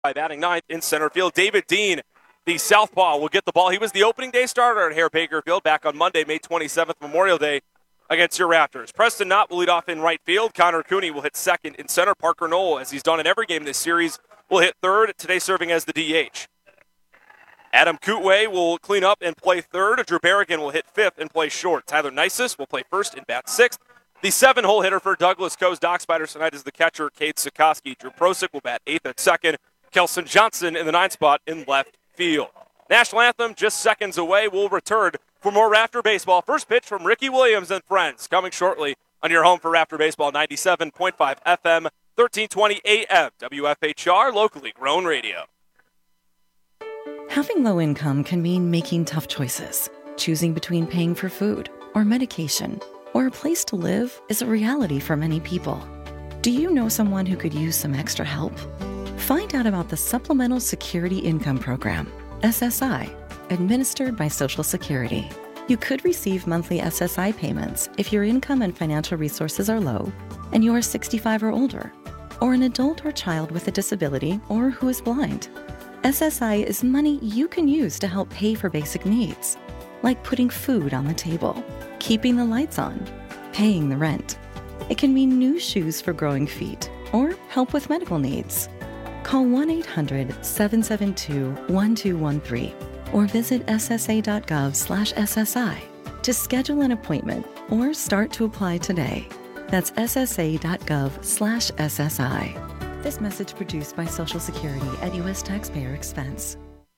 Batting ninth in center field. David Dean, the southpaw, will get the ball. He was the opening day starter at Hare-Baker Field back on Monday, May 27th, Memorial Day, against your Raptors. Preston Knott will lead off in right field. Connor Cooney will hit second in center. Parker Knoll, as he's done in every game this series, will hit third, today serving as the DH. Adam Kootway will clean up and play third. Drew Berrigan will hit fifth and play short. Tyler Nisus will play first and bat sixth. The 7-hole hitter for Douglas Coe's Dock Spiders tonight is the catcher, Cade Sikoski. Drew Prosick will bat eighth at second. Kelson Johnson in the ninth spot in left field. National Anthem just seconds away. We'll return for more Raptor Baseball. First pitch from Ricky Williams and friends coming shortly on your home for Raptor Baseball, 97.5 FM, 1320 AM, WFHR, locally grown radio. Having low income can mean making tough choices. Choosing between paying for food or medication or a place to live is a reality for many people. Do you know someone who could use some extra help? Find out about the Supplemental Security Income Program, SSI, administered by Social Security. You could receive monthly SSI payments if your income and financial resources are low and you are 65 or older, or an adult or child with a disability or who is blind. SSI is money you can use to help pay for basic needs, like putting food on the table, keeping the lights on, paying the rent. It can mean new shoes for growing feet or help with medical needs. Call 1-800-772-1213 or visit ssa.gov/SSI to schedule an appointment or start to apply today. That's ssa.gov/SSI. This message produced by Social Security at U.S. taxpayer expense.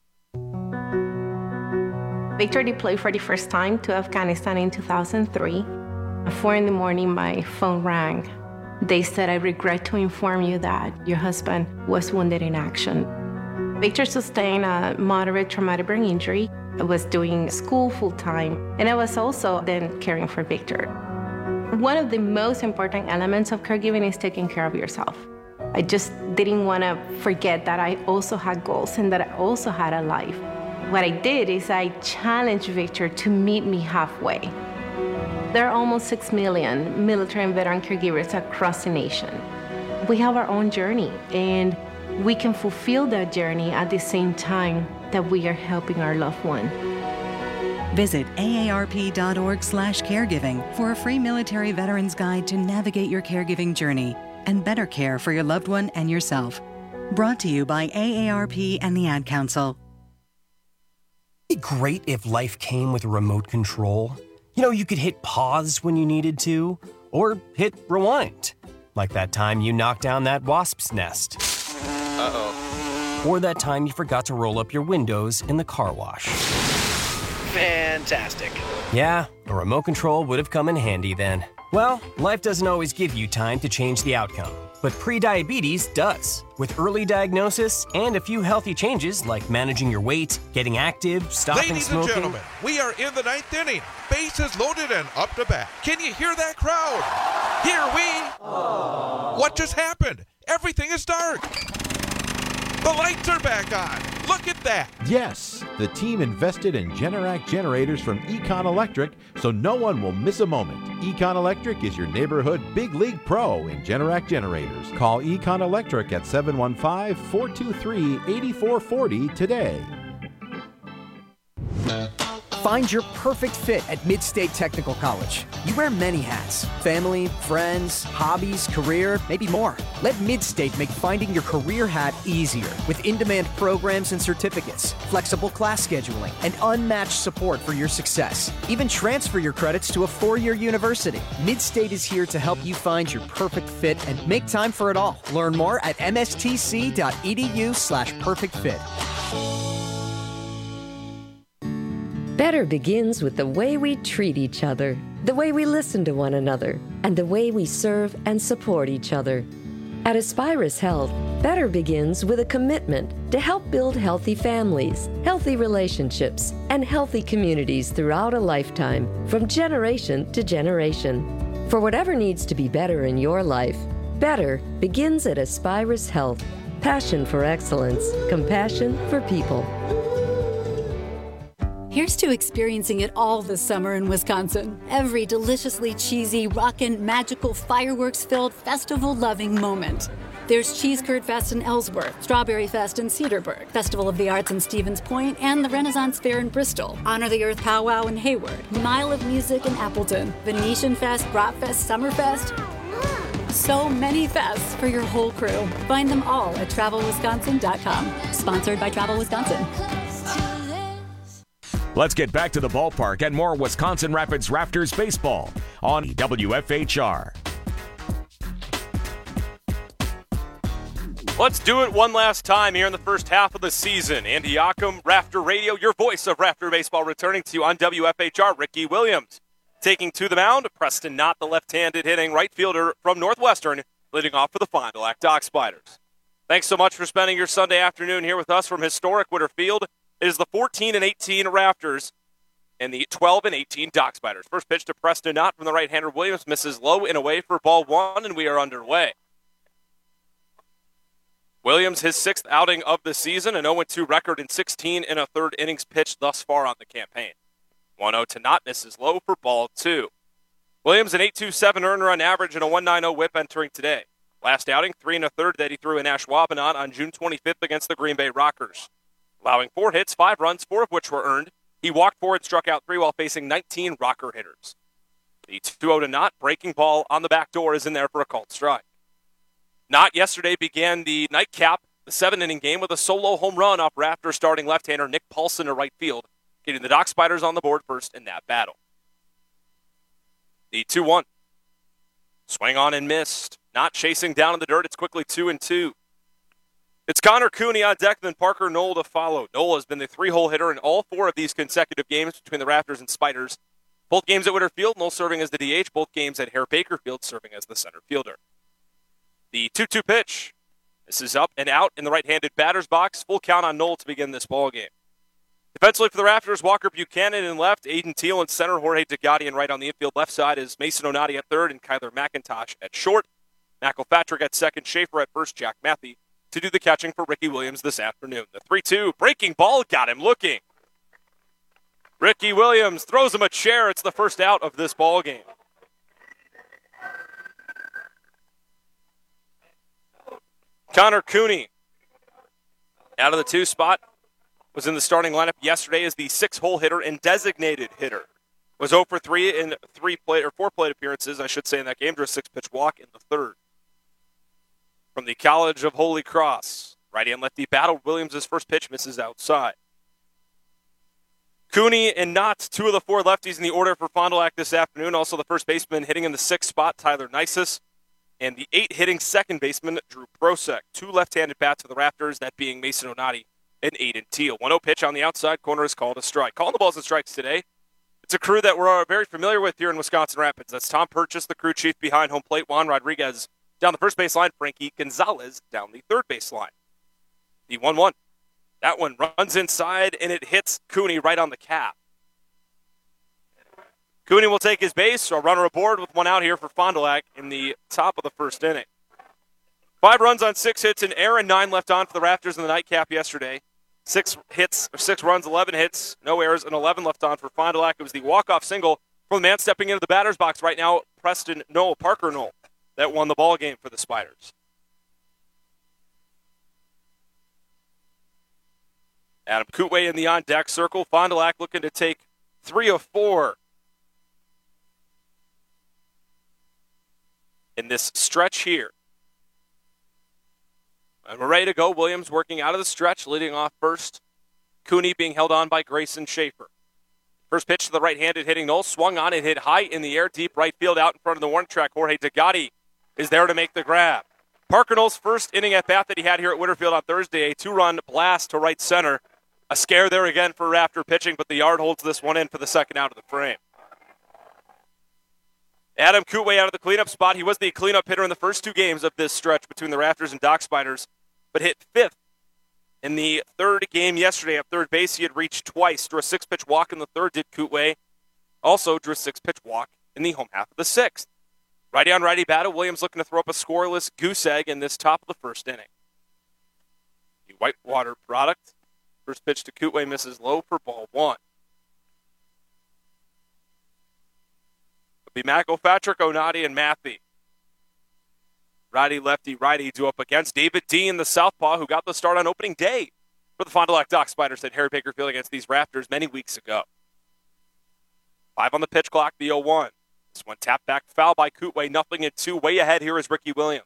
Victor deployed for the first time to Afghanistan in 2003. At 4 a.m, my phone rang. They said, "I regret to inform you that your husband was wounded in action." Victor sustained a moderate traumatic brain injury. I was doing school full-time, and I was also then caring for Victor. One of the most important elements of caregiving is taking care of yourself. I just didn't want to forget that I also had goals and that I also had a life. What I did is I challenged Victor to meet me halfway. There are almost 6 million military and veteran caregivers across the nation. We have our own journey, and we can fulfill that journey at the same time that we are helping our loved one. Visit aarp.org/caregiving for a free military veterans guide to navigate your caregiving journey and better care for your loved one and yourself. Brought to you by AARP and the Ad Council. It'd be great if life came with a remote control. You know, you could hit pause when you needed to, or hit rewind. Like that time you knocked down that wasp's nest. Uh-oh. Or that time you forgot to roll up your windows in the car wash. Fantastic. Yeah, a remote control would have come in handy then. Well, life doesn't always give you time to change the outcome, but prediabetes does. With early diagnosis and a few healthy changes like managing your weight, getting active, stopping Ladies smoking. and gentlemen, we are in the ninth inning. Bases loaded and up to bat. Can you hear that crowd? Here we... Aww. What just happened? Everything is dark. The lights are back on. Look at that. Yes, the team invested in Generac generators from Econ Electric, so no one will miss a moment. Econ Electric is your neighborhood big league pro in Generac generators. Call Econ Electric at 715-423-8440 today. Find your perfect fit at Mid-State Technical College. You wear many hats: family, friends, hobbies, career, maybe more. Let Mid-State make finding your career hat easier with in-demand programs and certificates, flexible class scheduling, and unmatched support for your success. Even transfer your credits to a 4-year university. Mid-State is here to help you find your perfect fit and make time for it all. Learn more at mstc.edu/perfectfit. Better begins with the way we treat each other, the way we listen to one another, and the way we serve and support each other. At Aspirus Health, better begins with a commitment to help build healthy families, healthy relationships, and healthy communities throughout a lifetime, from generation to generation. For whatever needs to be better in your life, better begins at Aspirus Health. Passion for excellence, compassion for people. Here's to experiencing it all this summer in Wisconsin. Every deliciously cheesy, rockin', magical, fireworks-filled, festival-loving moment. There's Cheese Curd Fest in Ellsworth, Strawberry Fest in Cedarburg, Festival of the Arts in Stevens Point, and the Renaissance Fair in Bristol, Honor the Earth Powwow in Hayward, Mile of Music in Appleton, Venetian Fest, Brat Fest, Summerfest. So many fests for your whole crew. Find them all at TravelWisconsin.com. Sponsored by Travel Wisconsin. Let's get back to the ballpark and more Wisconsin Rapids Raptors baseball on WFHR. Let's do it one last time here in the first half of the season. Andy Yocum, Raptor Radio, your voice of Raptor baseball, returning to you on WFHR. Ricky Williams taking to the mound. Preston Knott, the left-handed hitting right fielder from Northwestern, leading off for the Fond du Lac Dock Spiders. Thanks so much for spending your Sunday afternoon here with us from historic Witter Field. It is the 14-18 Raptors and the 12-18 Dock Spiders. First pitch to Preston Knott from the right-hander. Williams misses low and away for ball one, and we are underway. Williams, his sixth outing of the season, an 0-2 record in 16 and a third innings pitched thus far on the campaign. 1-0 to Knott, misses low for ball two. Williams, an 8.27 earner on average and a 1.90 whip entering today. Last outing, 3 1/3 that he threw in Ashwaubenon on June 25th against the Green Bay Rockers. Allowing 4 hits, 5 runs, 4 of which were earned. He walked 4 and struck out 3 while facing 19 Rocker hitters. The 2-0 to Knott, breaking ball on the back door, is in there for a called strike. Knott yesterday began the nightcap, the 7-inning game, with a solo home run off Raptors starting left-hander Nick Paulson to right field, getting the Dock Spiders on the board first in that battle. The 2-1. Swing on and missed. Knott chasing down in the dirt. It's quickly 2-2. It's Connor Cooney on deck, then Parker Knoll to follow. Knoll has been the 3-hole hitter in all 4 of these consecutive games between the Raptors and Spiders. Both games at Witter Field, Knoll serving as the DH. Both games at Hare Baker Field, serving as the center fielder. The 2-2 pitch. This is up and out in the right-handed batter's box. Full count on Knoll to begin this ball game. Defensively for the Raptors, Walker Buchanan in left, Aiden Teal in center, Jorge Degadian right on the infield. Left side is Mason Onati at third and Kyler McIntosh at short. McElpatrick at second, Schaefer at first, Jack Matthey to do the catching for Ricky Williams this afternoon. The 3-2 breaking ball got him looking. Ricky Williams throws him a chair. It's the first out of this ball game. Connor Cooney out of the 2 spot. Was in the starting lineup yesterday as the 6-hole hitter and designated hitter. Was 0 for 3 in 4 plate appearances, I should say, in that game. Drew a 6-pitch walk in the third. From the College of Holy Cross, righty and lefty battle. Williams' first pitch misses outside. Cooney and Knott, 2 of the 4 lefties in the order for Fond du Lac this afternoon. Also the first baseman hitting in the 6th spot, Tyler Nisus. And the 8-hitting second baseman, Drew Prosek. 2 left-handed bats for the Raptors, that being Mason Onati and Aiden Teal. 1-0 pitch on the outside corner is called a strike. Calling the balls and strikes today. It's a crew that we're very familiar with here in Wisconsin Rapids. That's Tom Purchase, the crew chief behind home plate. Juan Rodriguez down the first base line. Frankie Gonzalez down the third base line. The 1-1. That one runs inside, and it hits Cooney right on the cap. Cooney will take his base, a runner aboard with 1 out here for Fond du Lac in the top of the first inning. 5 runs on 6 hits, and Aaron 9 left on for the Raptors in the nightcap yesterday. 6 runs, 11 hits, no errors, and 11 left on for Fond du Lac. It was the walk-off single from the man stepping into the batter's box right now, Parker Knoll, that won the ball game for the Spiders. Adam Kootway in the on-deck circle. Fond du Lac looking to take 3 of 4 in this stretch here. And we're ready to go. Williams working out of the stretch, leading off first. Cooney being held on by Grayson Schaefer. First pitch to the right-handed hitting Knoll. Swung on and hit high in the air, deep right field out in front of the warning track. Jorge Degadi is there to make the grab. Parker Knoll's first inning at bat that he had here at Witter Field on Thursday. A 2-run blast to right center. A scare there again for Raptor pitching, but the yard holds this one in for the second out of the frame. Adam Kootway out of the cleanup spot. He was the cleanup hitter in the first 2 games of this stretch between the Raptors and Dock Spiders, but hit 5th in the third game yesterday at third base. He had reached twice. Drew a 6-pitch walk in the third, did Kootway. Also drew a 6-pitch walk in the home half of the 6th. Righty on righty battle. Williams looking to throw up a scoreless goose egg in this top of the first inning. The Whitewater product. First pitch to Kootway misses low for ball 1. It'll be McElpatrick, Onati, and Matthey. Righty-lefty do up against David Dean, the southpaw, who got the start on opening day for the Fond du Lac Dock Spiders at Harry Baker Field against these Raptors many weeks ago. 5 on the pitch clock, the 0-1. This one tapped back foul by Kootway, 0-2. Way ahead here is Ricky Williams.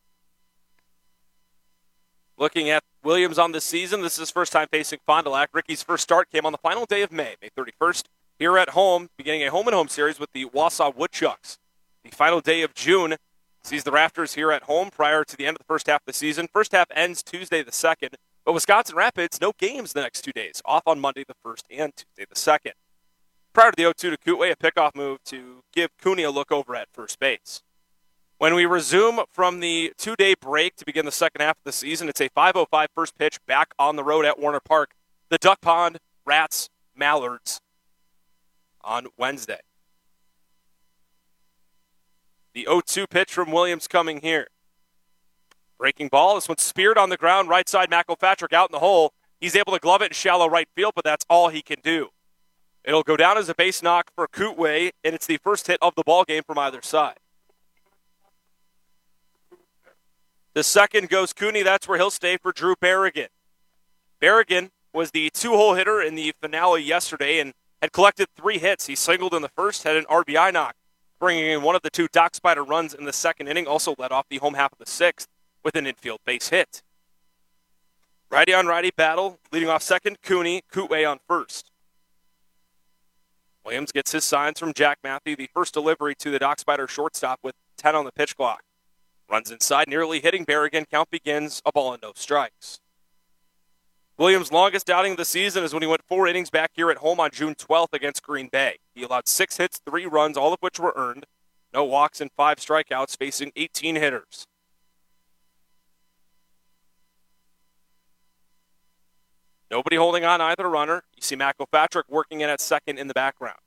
Looking at Williams on the season, this is his first time facing Fond du Lac. Ricky's first start came on the final day of May 31st, here at home, beginning a home-and-home series with the Wausau Woodchucks. The final day of June sees the Raptors here at home prior to the end of the first half of the season. First half ends Tuesday the 2nd, but Wisconsin Rapids, no games the next 2 days, off on Monday the 1st and Tuesday the 2nd. Prior to the 0-2 to Kootway, a pickoff move to give Cooney a look over at first base. When we resume from the 2-day break to begin the second half of the season, it's a 5:05 first pitch back on the road at Warner Park. The Duck Pond Rats Mallards on Wednesday. The 0-2 pitch from Williams coming here. Breaking ball. This one's speared on the ground. Right side, McElpatrick out in the hole. He's able to glove it in shallow right field, but that's all he can do. It'll go down as a base knock for Kootway, and it's the first hit of the ball game from either side. The second goes Cooney. That's where he'll stay for Drew Berrigan. Berrigan was the 2-hole hitter in the finale yesterday and had collected 3 hits. He singled in the first, had an RBI knock, bringing in one of the 2 Dock Spider runs in the second inning. Also led off the home half of the 6th with an infield base hit. Righty-on-righty battle. Leading off second, Cooney. Kootway on first. Williams gets his signs from Jack Matthew. The first delivery to the Dock Spider shortstop with 10 on the pitch clock. Runs inside, nearly hitting Berrigan. Count begins, a ball and no strikes. Williams' longest outing of the season is when he went 4 innings back here at home on June 12th against Green Bay. He allowed 6 hits, 3 runs, all of which were earned. No walks and 5 strikeouts, facing 18 hitters. Nobody holding on either runner. You see McElpatrick working in at second in the background.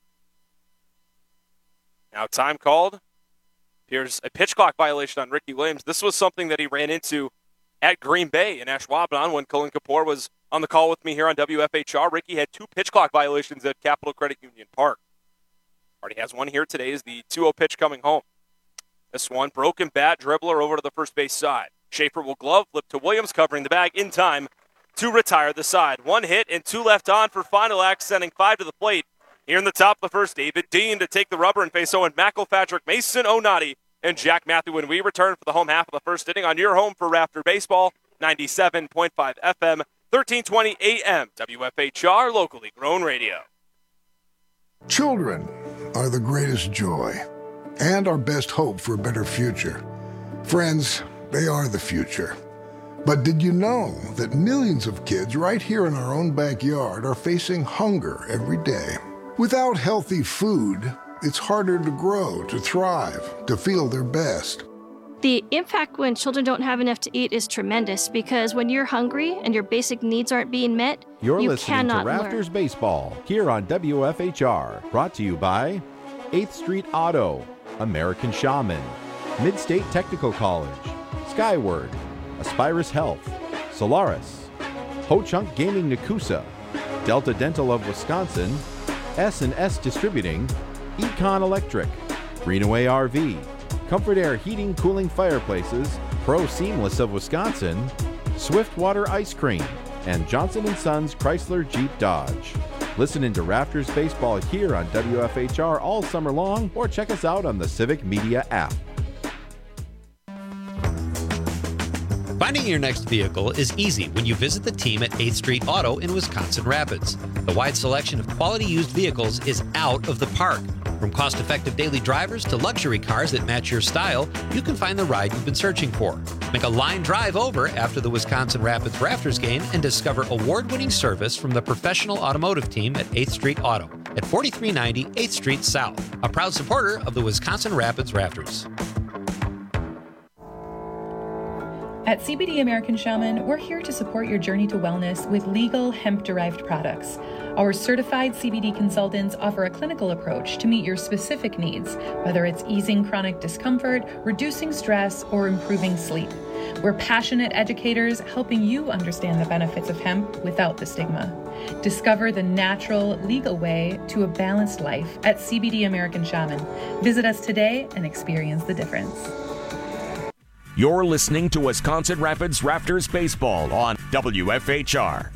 Now time called. Here's a pitch clock violation on Ricky Williams. This was something that he ran into at Green Bay in Ashwaubenon when Cullen Kapoor was on the call with me here on WFHR. Ricky had 2 pitch clock violations at Capital Credit Union Park. Already has one here today is the 2-0 pitch coming home. This one, broken bat, dribbler over to the first base side. Schaefer will glove, flip to Williams, covering the bag in time to retire the side. 1 hit and 2 left on for Fond du Lac, sending 5 to the plate. Here in the top of the first, David Dean to take the rubber and face Owen McElpatrick, Mason Onati, and Jack Matthew when we return for the home half of the first inning on your home for Raptor Baseball, 97.5 FM, 1320 AM, WFHR, locally grown radio. Children are the greatest joy and our best hope for a better future. Friends, they are the future. But did you know that millions of kids right here in our own backyard are facing hunger every day? Without healthy food, it's harder to grow, to thrive, to feel their best. The impact when children don't have enough to eat is tremendous because when you're hungry and your basic needs aren't being met, You're you listening to cannot Raptors learn. Baseball here on WFHR. Brought to you by 8th Street Auto, American Shaman, Midstate Technical College, Skyward, Aspirus Health, Solaris, Ho-Chunk Gaming Nakusa, Delta Dental of Wisconsin, S&S Distributing, Econ Electric, Greenaway RV, Comfort Air Heating Cooling Fireplaces, Pro Seamless of Wisconsin, Swiftwater Ice Cream, and Johnson & Sons Chrysler Jeep Dodge. Listen into Raptors Baseball here on WFHR all summer long or check us out on the Civic Media app. Finding your next vehicle is easy when you visit the team at 8th Street Auto in Wisconsin Rapids. The wide selection of quality used vehicles is out of the park. From cost-effective daily drivers to luxury cars that match your style, you can find the ride you've been searching for. Make a line drive over after the Wisconsin Rapids Raptors game and discover award-winning service from the professional automotive team at 8th Street Auto at 4390 8th Street South, a proud supporter of the Wisconsin Rapids Raptors. At CBD American Shaman, we're here to support your journey to wellness with legal hemp-derived products. Our certified CBD consultants offer a clinical approach to meet your specific needs, whether it's easing chronic discomfort, reducing stress, or improving sleep. We're passionate educators helping you understand the benefits of hemp without the stigma. Discover the natural, legal way to a balanced life at CBD American Shaman. Visit us today and experience the difference. You're listening to Wisconsin Rapids Raptors Baseball on WFHR.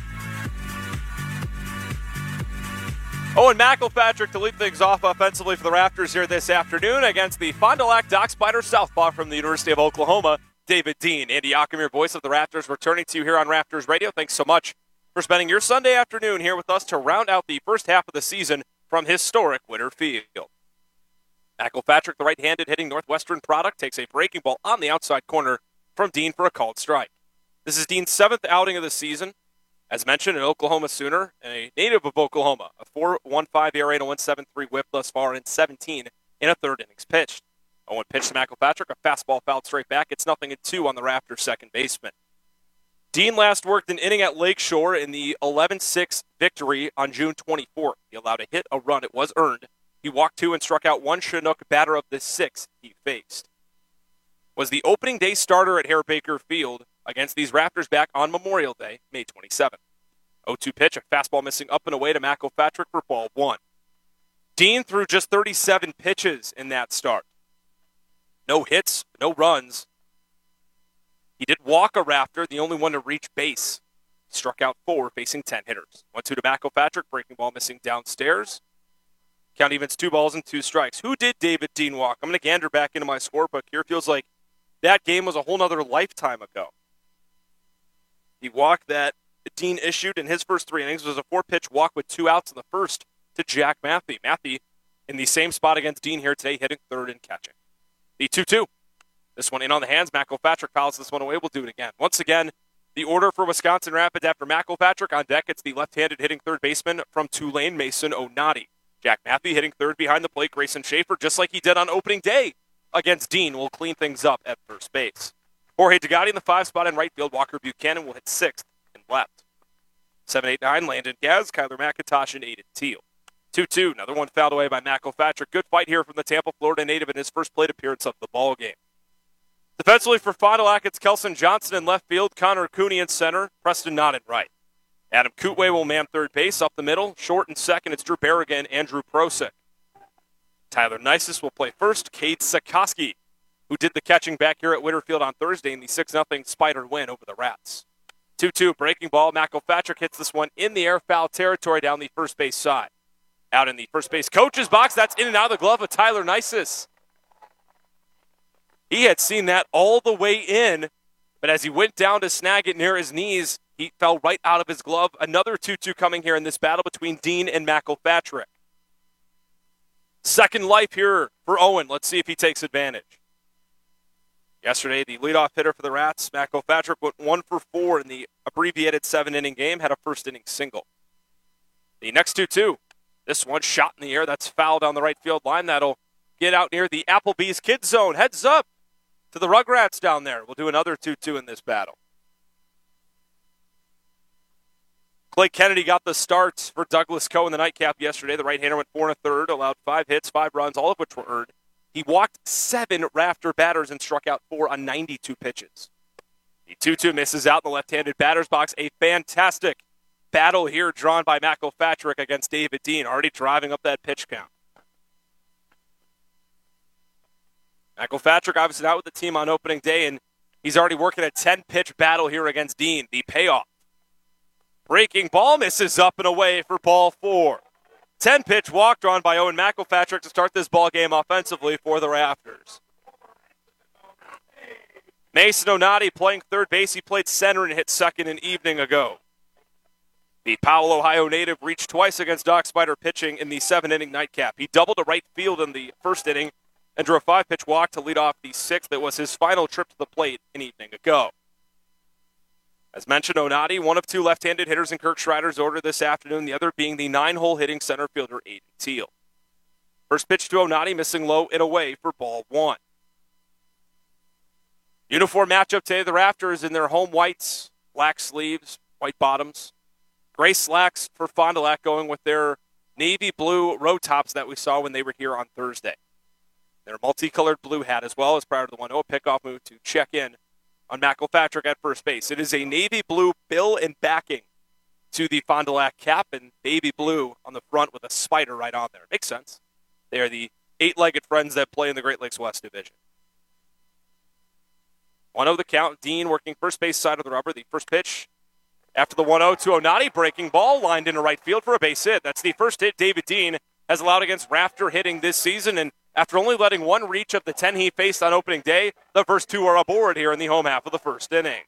Owen McElpatrick to lead things off offensively for the Raptors here this afternoon against the Fond du Lac Dock Spider Southpaw from the University of Oklahoma, David Dean. Andy Ackerman, voice of the Raptors, returning to you here on Raptors Radio. Thanks so much for spending your Sunday afternoon here with us to round out the first half of the season from historic Winter Field. McElpatrick, the right-handed hitting Northwestern product, takes a breaking ball on the outside corner from Dean for a called strike. This is Dean's 7th outing of the season. As mentioned, an Oklahoma Sooner, a native of Oklahoma, a 4.15 ERA and a 1.73 whip thus far in 17 in a third innings pitched. Owen pitched to McElpatrick, a fastball fouled straight back. It's 0-2 on the Raptors' second baseman. Dean last worked an inning at Lakeshore in the 11-6 victory on June 24th. He allowed a hit, a run. It was earned. He walked 2 and struck out one Chinook batter of the 6 he faced. Was the opening day starter at Hare Baker Field against these Raptors back on Memorial Day, May 27th. 0-2 pitch, a fastball missing up and away to McElpatrick for ball 1. Dean threw just 37 pitches in that start. No hits, no runs. He did walk a Raptor, the only one to reach base. Struck out 4, facing 10 hitters. 1-2 to McElpatrick, breaking ball missing downstairs. Count evens 2 balls and 2 strikes. Who did David Dean walk? I'm going to gander back into my scorebook here. Feels like that game was a whole nother lifetime ago. The walk that Dean issued in his first 3 innings was a 4-pitch walk with 2 outs in the first to Jack Matthey. Matthey in the same spot against Dean here today, hitting third and catching. The 2-2. This one in on the hands. McElpatrick fouls this one away. We'll do it again. Once again, the order for Wisconsin Rapids after McElpatrick on deck. It's the left-handed hitting third baseman from Tulane, Mason Onati. Jack Matthey hitting third behind the plate. Grayson Schaefer, just like he did on opening day against Dean, will clean things up at first base. Jorge Degatti in the 5 spot in right field. Walker Buchanan will hit 6th and left. 7-8-9, Landon Gaz, Kyler McIntosh, and Aiden Teal. 2-2, another one fouled away by McElpatrick. Good fight here from the Tampa, Florida native in his first plate appearance of the ball game. Defensively for Fond du Lac, it's Kelson Johnson in left field, Connor Cooney in center, Preston Knott in right. Adam Kootway will man third base. Up the middle, short and second, it's Drew Berrigan and Andrew Prosek. Tyler Nisus will play first. Cade Sikoski, who did the catching back here at Winterfield on Thursday in the 6-0 Spider win over the Rats. 2-2, breaking ball. McElpatrick hits this one in the air, foul territory down the first base side. Out in the first base coach's box, that's in and out of the glove of Tyler Nisus. He had seen that all the way in, but as he went down to snag it near his knees, he fell right out of his glove. Another 2-2 coming here in this battle between Dean and McElpatrick. Second life here for Owen. Let's see if he takes advantage. Yesterday, the leadoff hitter for the Rats, McElpatrick, went 1 for 4 in the abbreviated 7-inning game, had a first-inning single. The next 2-2, this one shot in the air. That's foul down the right field line. That'll get out near the Applebee's Kids Zone. Heads up to the Rugrats down there. We'll do another 2-2 in this battle. Clay Kennedy got the start for Douglas Coe in the nightcap yesterday. The right-hander went 4 1/3, allowed 5 hits, 5 runs, all of which were earned. He walked 7 Raptor batters and struck out 4 on 92 pitches. The 2-2 misses out in the left-handed batter's box. A fantastic battle here drawn by McElpatrick against David Dean, already driving up that pitch count. McElpatrick obviously out with the team on opening day, and he's already working a 10-pitch battle here against Dean. The payoff. Breaking ball misses up and away for ball 4. 10-pitch walk drawn by Owen McElpatrick to start this ball game offensively for the Raptors. Mason Onati playing third base. He played center and hit second an evening ago. The Powell, Ohio native reached twice against Doc Spider pitching in the 7-inning nightcap. He doubled to right field in the first inning and drew a 5-pitch walk to lead off the 6th. That was his final trip to the plate an evening ago. As mentioned, Onati, one of 2 left-handed hitters in Kirk Schreider's order this afternoon, the other being the 9-hole hitting center fielder Aiden Teal. First pitch to Onati, missing low and away for ball 1. Uniform matchup today, the Raptors in their home whites, black sleeves, white bottoms. Gray slacks for Fond du Lac going with their navy blue row tops that we saw when they were here on Thursday. Their multicolored blue hat as well as prior to the 1-0 pickoff move to check in on McElpatrick at first base. It is a navy blue bill and backing to the Fond du Lac cap and baby blue on the front with a spider right on there. Makes sense. They are the 8-legged friends that play in the Great Lakes West Division. 1-0 the count. Dean working first base side of the rubber. The first pitch after the 1-0 to Onati. Breaking ball lined into right field for a base hit. That's the first hit David Dean has allowed against Rafter hitting this season. And after only letting one reach of the 10 he faced on opening day, the first two are aboard here in the home half of the first inning.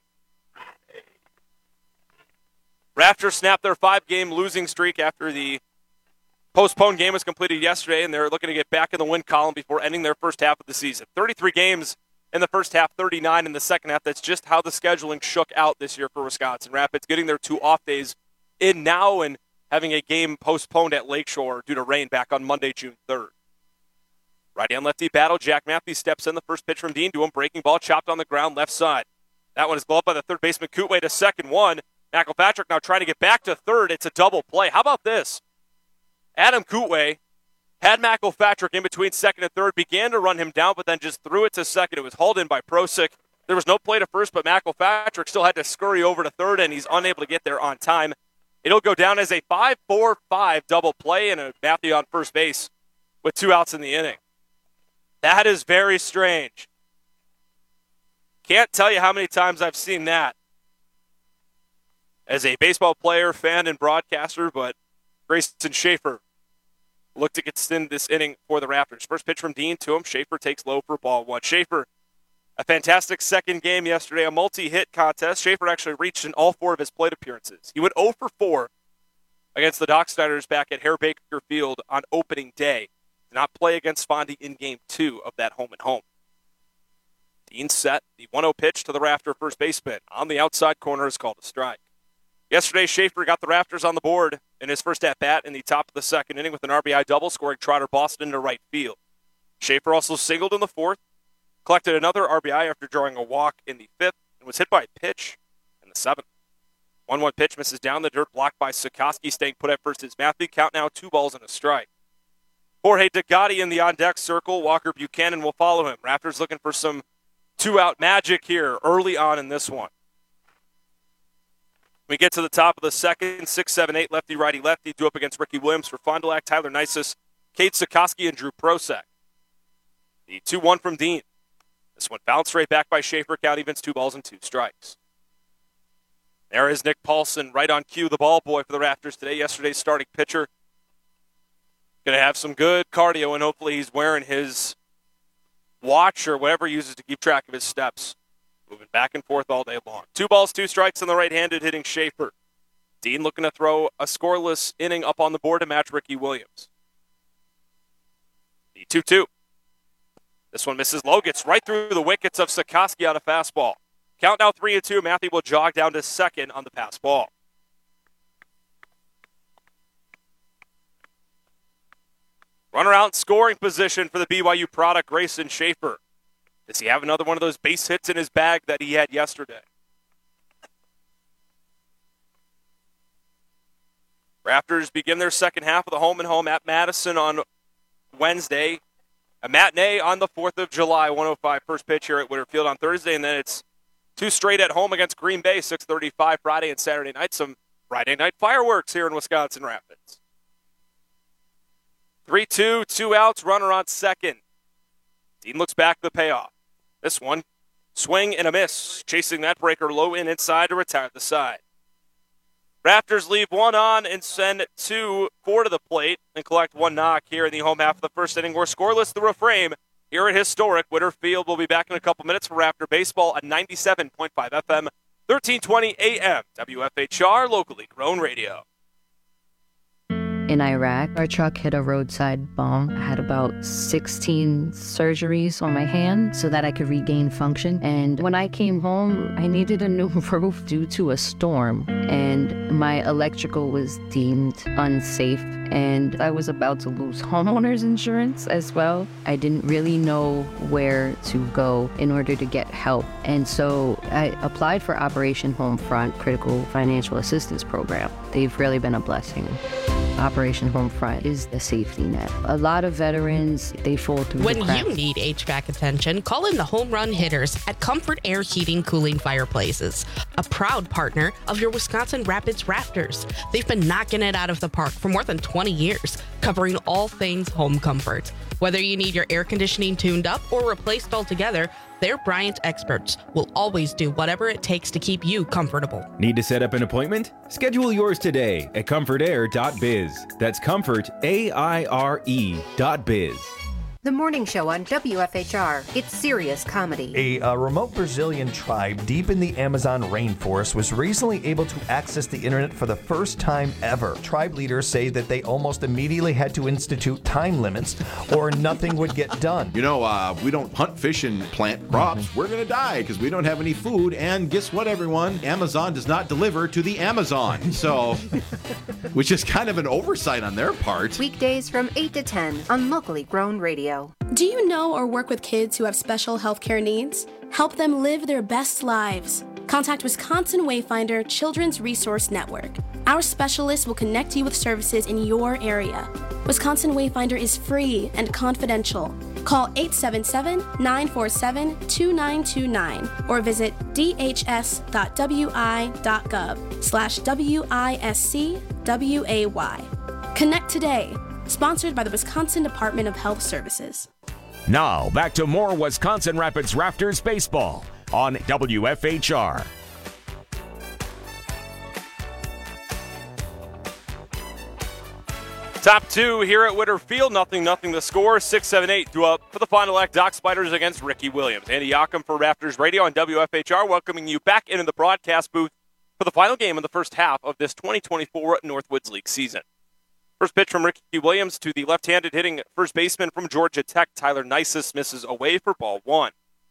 Rafter snapped their 5-game losing streak after the postponed game was completed yesterday, and they're looking to get back in the win column before ending their first half of the season. 33 games in the first half, 39 in the second half. That's just how the scheduling shook out this year for Wisconsin Rapids, getting their 2 off days in now and having a game postponed at Lakeshore due to rain back on Monday, June 3rd. Righty on lefty battle. Jack Matthews steps in. The first pitch from Dean to him. Breaking ball chopped on the ground left side. That one is gloved by the third baseman Kootway to second one. McElpatrick now trying to get back to third. It's a double play. How about this? Adam Kootway had McElpatrick in between second and third, began to run him down, but then just threw it to second. It was hauled in by Prosick. There was no play to first, but McElpatrick still had to scurry over to third, and he's unable to get there on time. It'll go down as a 5-4-5 double play and a Matthew on first base with 2 outs in the inning. That is very strange. Can't tell you how many times I've seen that as a baseball player, fan, and broadcaster, but Grayson Schaefer looked to extend this inning for the Raptors. First pitch from Dean to him. Schaefer takes low for ball 1. Schaefer, a fantastic second game yesterday, a multi-hit contest. Schaefer actually reached in all 4 of his plate appearances. He went 0 for 4 against the Dock Snyders back at Hare Baker Field on opening day. Did not play against Fondy in Game 2 of that home-and-home. Dean set the 1-0 pitch to the Rafter first baseman. On the outside corner is called a strike. Yesterday, Schaefer got the Raptors on the board in his first at-bat in the top of the second inning with an RBI double, scoring Trotter Boston to right field. Schaefer also singled in the 4th, collected another RBI after drawing a walk in the 5th, and was hit by a pitch in the 7th. 1-1 pitch misses down the dirt, blocked by Sikoski. Staying put at first is Matthew. Count now 2 balls and a strike. Jorge Degatti in the on-deck circle. Walker Buchanan will follow him. Raptors looking for some 2-out magic here early on in this one. We get to the top of the second, 6, 7, 8, lefty, righty, lefty, due up against Ricky Williams for Fond du Lac, Tyler Nisus, Kate Sikoski, and Drew Prosek. The 2-1 from Dean. This one bounced right back by Schaefer. Count evens 2 balls and 2 strikes. There is Nick Paulson right on cue, the ball boy for the Raptors today. Yesterday's starting pitcher. Going to have some good cardio, and hopefully he's wearing his watch or whatever he uses to keep track of his steps. Moving back and forth all day long. 2 balls, 2 strikes on the right-handed hitting Schaefer. Dean looking to throw a scoreless inning up on the board to match Ricky Williams. The 2-2. This one misses low, gets right through the wickets of Sikoski on a fastball. Count now 3-2. Matthew will jog down to second on the pass ball. Runner out in scoring position for the BYU product, Grayson Schaefer. Does he have another one of those base hits in his bag that he had yesterday? Raptors begin their second half of the home-and-home at Madison on Wednesday. A matinee on the 4th of July, 1:05 first pitch here at Witter Field on Thursday, and then it's 2 straight at home against Green Bay, 6:35 Friday and Saturday night. Some Friday night fireworks here in Wisconsin Rapids. 3-2, 2 outs, runner on second. Dean looks back the payoff. This one, swing and a miss, chasing that breaker low and inside to retire the side. Raptors leave 1 on and send 2 4 to the plate and collect 1 knock here in the home half of the first inning. We're scoreless through a frame here at historic Witter Field. We'll be back in a couple minutes for Raptor Baseball on 97.5 FM, 1320 AM, WFHR, locally grown radio. In Iraq, our truck hit a roadside bomb. I had about 16 surgeries on my hand so that I could regain function. And when I came home, I needed a new roof due to a storm. And my electrical was deemed unsafe. And I was about to lose homeowners insurance as well. I didn't really know where to go in order to get help. And so I applied for Operation Homefront Critical Financial Assistance Program. They've really been a blessing. Operation Homefront is the safety net. A lot of veterans, they fall through the cracks. When you need HVAC attention, call in the home run hitters at Comfort Air Heating Cooling Fireplaces, a proud partner of your Wisconsin Rapids Raptors. They've been knocking it out of the park for more than 20 20 years, covering all things home comfort. Whether you need your air conditioning tuned up or replaced altogether, their Bryant experts will always do whatever it takes to keep you comfortable. Need to set up an appointment? Schedule yours today at comfortair.biz. That's comfortaire.biz. The morning show on WFHR. It's serious comedy. A remote Brazilian tribe deep in the Amazon rainforest was recently able to access the internet for the first time ever. Tribe leaders say that they almost immediately had to institute time limits or nothing would get done. You know, we don't hunt, fish, and plant crops. We're going to die because we don't have any food. And guess what, everyone? Amazon does not deliver to the Amazon. So, which is kind of an oversight on their part. Weekdays from 8 to 10 on Locally Grown Radio. Do you know or work with kids who have special healthcare needs? Help them live their best lives. Contact Wisconsin Wayfinder Children's Resource Network. Our specialists will connect you with services in your area. Wisconsin Wayfinder is free and confidential. Call 877-947-2929 or visit dhs.wi.gov/WISCWAY. Connect today. Sponsored by the Wisconsin Department of Health Services. Now, back to more Wisconsin Rapids Raptors baseball on WFHR. Top two here at Witter Field. 0-0 the score. 6-7-8 threw up for the final act. Dock Spiders against Ricky Williams. Andy Yockum for Raptors Radio on WFHR, welcoming you back into the broadcast booth for the final game of the first half of this 2024 Northwoods League season. First pitch from Ricky Williams to the left-handed hitting first baseman from Georgia Tech, Tyler Nisus, misses away for ball one.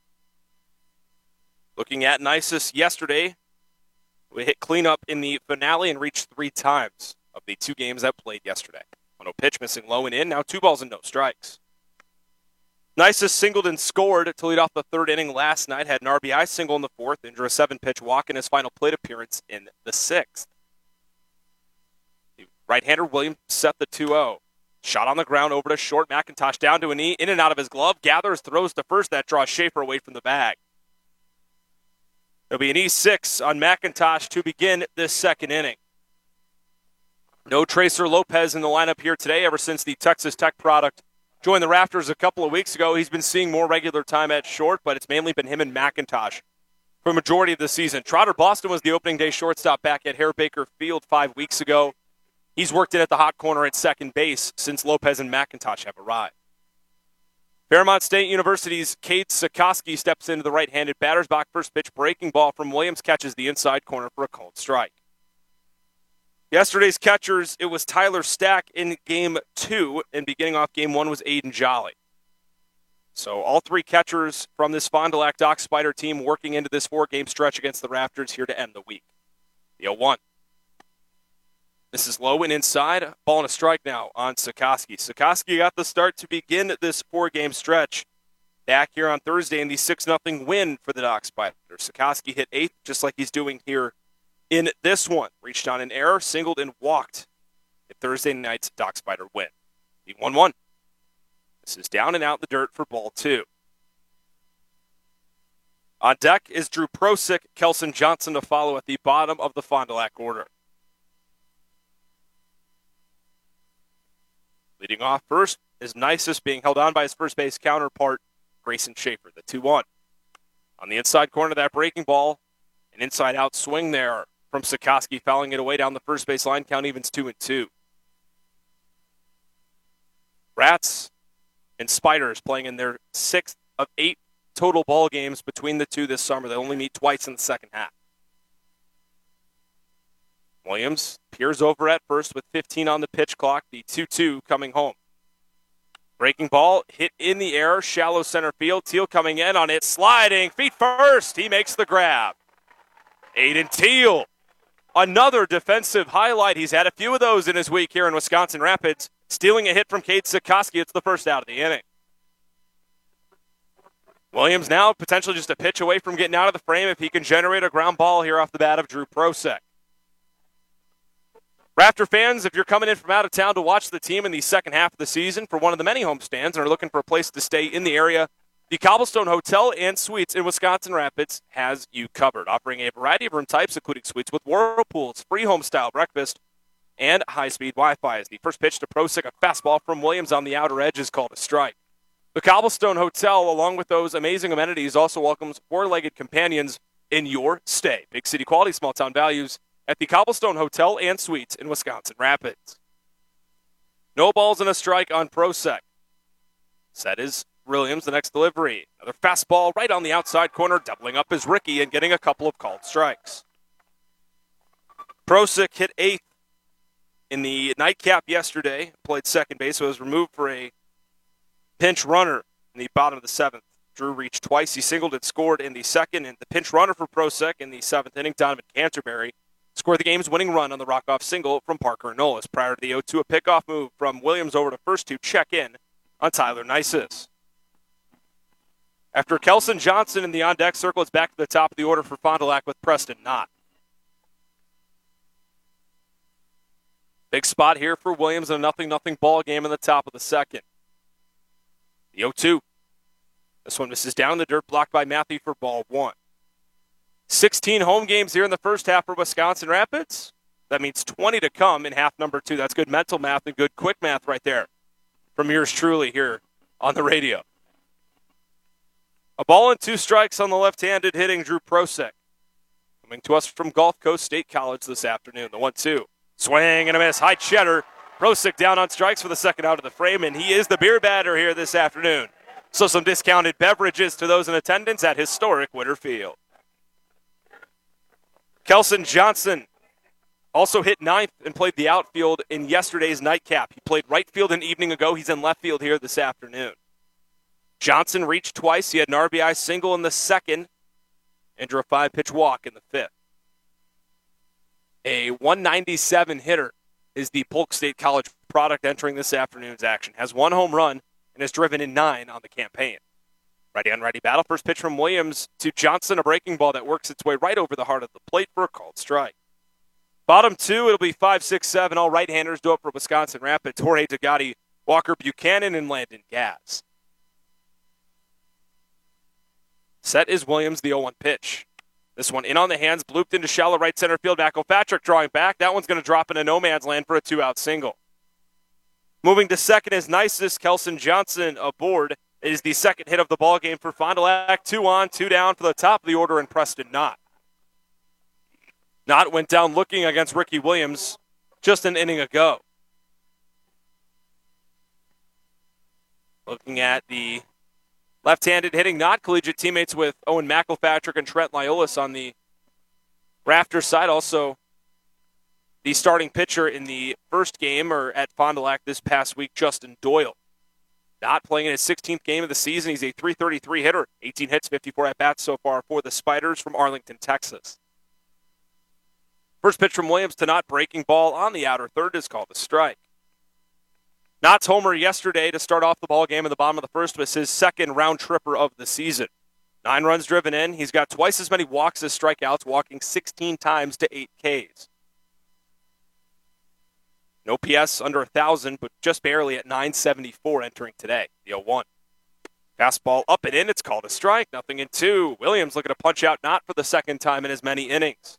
Looking at Nisus yesterday, we hit cleanup in the finale and reached 3 times of the 2 games that played yesterday. 1-0 pitch missing low and in, now 2 balls and no strikes. Nisus singled and scored to lead off the 3rd inning last night, had an RBI single in the 4th, and drew a 7-pitch walk in his final plate appearance in the 6th. Right-hander Williams set the 2-0. Shot on the ground over to short. McIntosh down to a knee, in and out of his glove. Gathers, throws to first. That draws Schaefer away from the bag. There'll be an E6 on McIntosh to begin this 2nd inning. No Tracer Lopez in the lineup here today. Ever since the Texas Tech product joined the Raptors a couple of weeks ago, he's been seeing more regular time at short, but it's mainly been him and McIntosh for a majority of the season. Trotter Boston was the opening day shortstop back at Hare Baker Field 5 weeks ago. He's worked in at the hot corner at second base since Lopez and McIntosh have arrived. Fairmont State University's Cade Sikoski steps into the right-handed batter's box. First pitch breaking ball from Williams catches the inside corner for a called strike. Yesterday's catchers, it was Tyler Stack in Game 2, and beginning off Game 1 was Aiden Jolly. So all 3 catchers from this Fond du Lac Dock Spider team working into this 4-game stretch against the Raptors here to end the week. The 0-1. This is low and inside. Ball and a strike now on Sikoski. Sikoski got the start to begin this 4-game stretch. Back here on Thursday in the 6-0 win for the Dock Spiders. Sikoski hit 8th, just like he's doing here in this one. Reached on an error, singled, and walked in Thursday night's Dock Spider win. The 1-1. This is down and out in the dirt for ball 2. On deck is Drew Prosick, Kelson Johnson to follow at the bottom of the Fond du Lac order. Leading off first is Nisus, being held on by his first base counterpart, Grayson Schaefer, the 2-1. On the inside corner of that breaking ball, an inside-out swing there from Sikoski, fouling it away down the first base line. Count evens 2-2. Rats and Spiders playing in their 6th of 8 total ball games between the two this summer. They only meet twice in the second half. Williams peers over at first with 15 on the pitch clock. The 2-2 coming home. Breaking ball hit in the air, shallow center field. Teal coming in on it, sliding, feet first. He makes the grab. Aiden Teal, another defensive highlight. He's had a few of those in his week here in Wisconsin Rapids. Stealing a hit from Cade Sikoski. It's the first out of the inning. Williams now potentially just a pitch away from getting out of the frame if he can generate a ground ball here off the bat of Drew Prosick. Raptor fans, if you're coming in from out of town to watch the team in the second half of the season for one of the many homestands and are looking for a place to stay in the area, the Cobblestone Hotel and Suites in Wisconsin Rapids has you covered, offering a variety of room types, including suites with whirlpools, free home-style breakfast, and high-speed Wi-Fi. As the first pitch to Prosick, a fastball from Williams on the outer edge is called a strike. The Cobblestone Hotel, along with those amazing amenities, also welcomes four-legged companions in your stay. Big city quality, small-town values at the Cobblestone Hotel and Suites in Wisconsin Rapids. No balls and a strike on Prosick. Set is Williams, the next delivery. Another fastball right on the outside corner, doubling up is Ricky and getting a couple of called strikes. Prosick hit 8th in the nightcap yesterday, played second base, so was removed for a pinch runner in the bottom of the 7th. Drew reached twice. He singled and scored in the 2nd, and the pinch runner for Prosick in the 7th inning, Donovan Canterbury, scored the game's winning run on the walk-off single from Parker Nolas. Prior to the 0-2, a pickoff move from Williams over to first to check in on Tyler Nisus. After Kelson Johnson in the on-deck circle, it's back to the top of the order for Fond du Lac with Preston Knott. Big spot here for Williams in a 0-0 ball game in the top of the 2nd. The 0-2. This one misses down the dirt, blocked by Matthew for ball 1. 16 home games here in the first half for Wisconsin Rapids. That means 20 to come in half number 2. That's good mental math and good quick math right there from yours truly here on the radio. A ball and 2 strikes on the left-handed hitting Drew Prosick. Coming to us from Gulf Coast State College this afternoon. The 1-2. Swing and a miss. High cheddar. Prosick down on strikes for the second out of the frame, and he is the beer batter here this afternoon. So some discounted beverages to those in attendance at historic Witter Field. Kelson Johnson also hit 9th and played the outfield in yesterday's nightcap. He played right field an evening ago. He's in left field here this afternoon. Johnson reached twice. He had an RBI single in the 2nd and drew a 5-pitch walk in the 5th. A 197 hitter is the Polk State College product entering this afternoon's action. Has 1 home run and has driven in 9 on the campaign. Righty-on-righty battle. First pitch from Williams to Johnson, a breaking ball that works its way right over the heart of the plate for a called strike. Bottom 2, it'll be 5, 6, 7. All right-handers do it for Wisconsin Rapids. Jorge Tagati, Walker Buchanan, and Landon Gass. Set is Williams, the 0-1 pitch. This one in on the hands, blooped into shallow right center field. McElpatrick drawing back. That one's going to drop into no man's land for a 2-out single. Moving to second is Nisus. Kelson Johnson aboard. It is the second hit of the ball game for Fond du Lac. 2 on, 2 down for the top of the order in Preston Knott. Knott went down looking against Ricky Williams just an inning ago. Looking at the left-handed hitting Knott, collegiate teammates with Owen McElpatrick and Trent Lyolis on the Rafters side. Also, the starting pitcher in the first game or at Fond du Lac this past week, Justin Doyle. Knott playing in his 16th game of the season. He's a .333 hitter, 18 hits, 54 at-bats so far for the Spiders from Arlington, Texas. First pitch from Williams to Knott, breaking ball on the outer third is called a strike. Knott's homer yesterday to start off the ball game in the bottom of the first was his 2nd round tripper of the season. 9 runs driven in. He's got twice as many walks as strikeouts, walking 16 times to 8 Ks. No PS under 1,000, but just barely at 974 entering today, the 0-1. Fastball up and in, it's called a strike, 0-2. Williams looking to punch out Knott for the 2nd time in as many innings.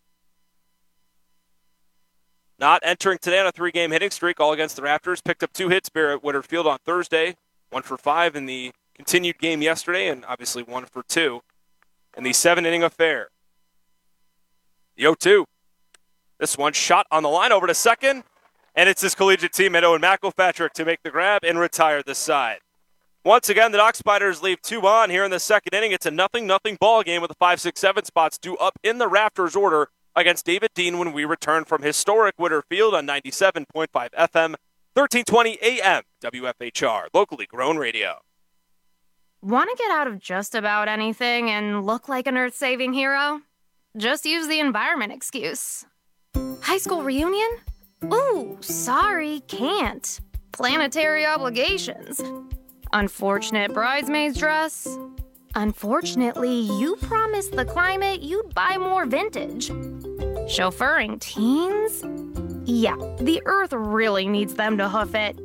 Knott entering today on a 3-game hitting streak, all against the Raptors. Picked up 2 hits here at Witter Field on Thursday. 1 for 5 in the continued game yesterday, and obviously 1 for 2 in the 7-inning affair. The 0-2. This one shot on the line over to second, and it's his collegiate teammate Owen McElpatrick to make the grab and retire the side. Once again, the Dock Spiders leave 2 on here in the 2nd inning. It's a 0-0 ball game with the 5, 6, 7 spots due up in the Raptors order against David Dean when we return from historic Witter Field on 97.5 FM, 1320 AM, WFHR, locally grown radio. Want to get out of just about anything and look like an earth-saving hero? Just use the environment excuse. High school reunion? Ooh, sorry, can't. Planetary obligations. Unfortunate bridesmaid's dress. Unfortunately, you promised the climate you'd buy more vintage. Chauffeuring teens? Yeah, the earth really needs them to hoof it.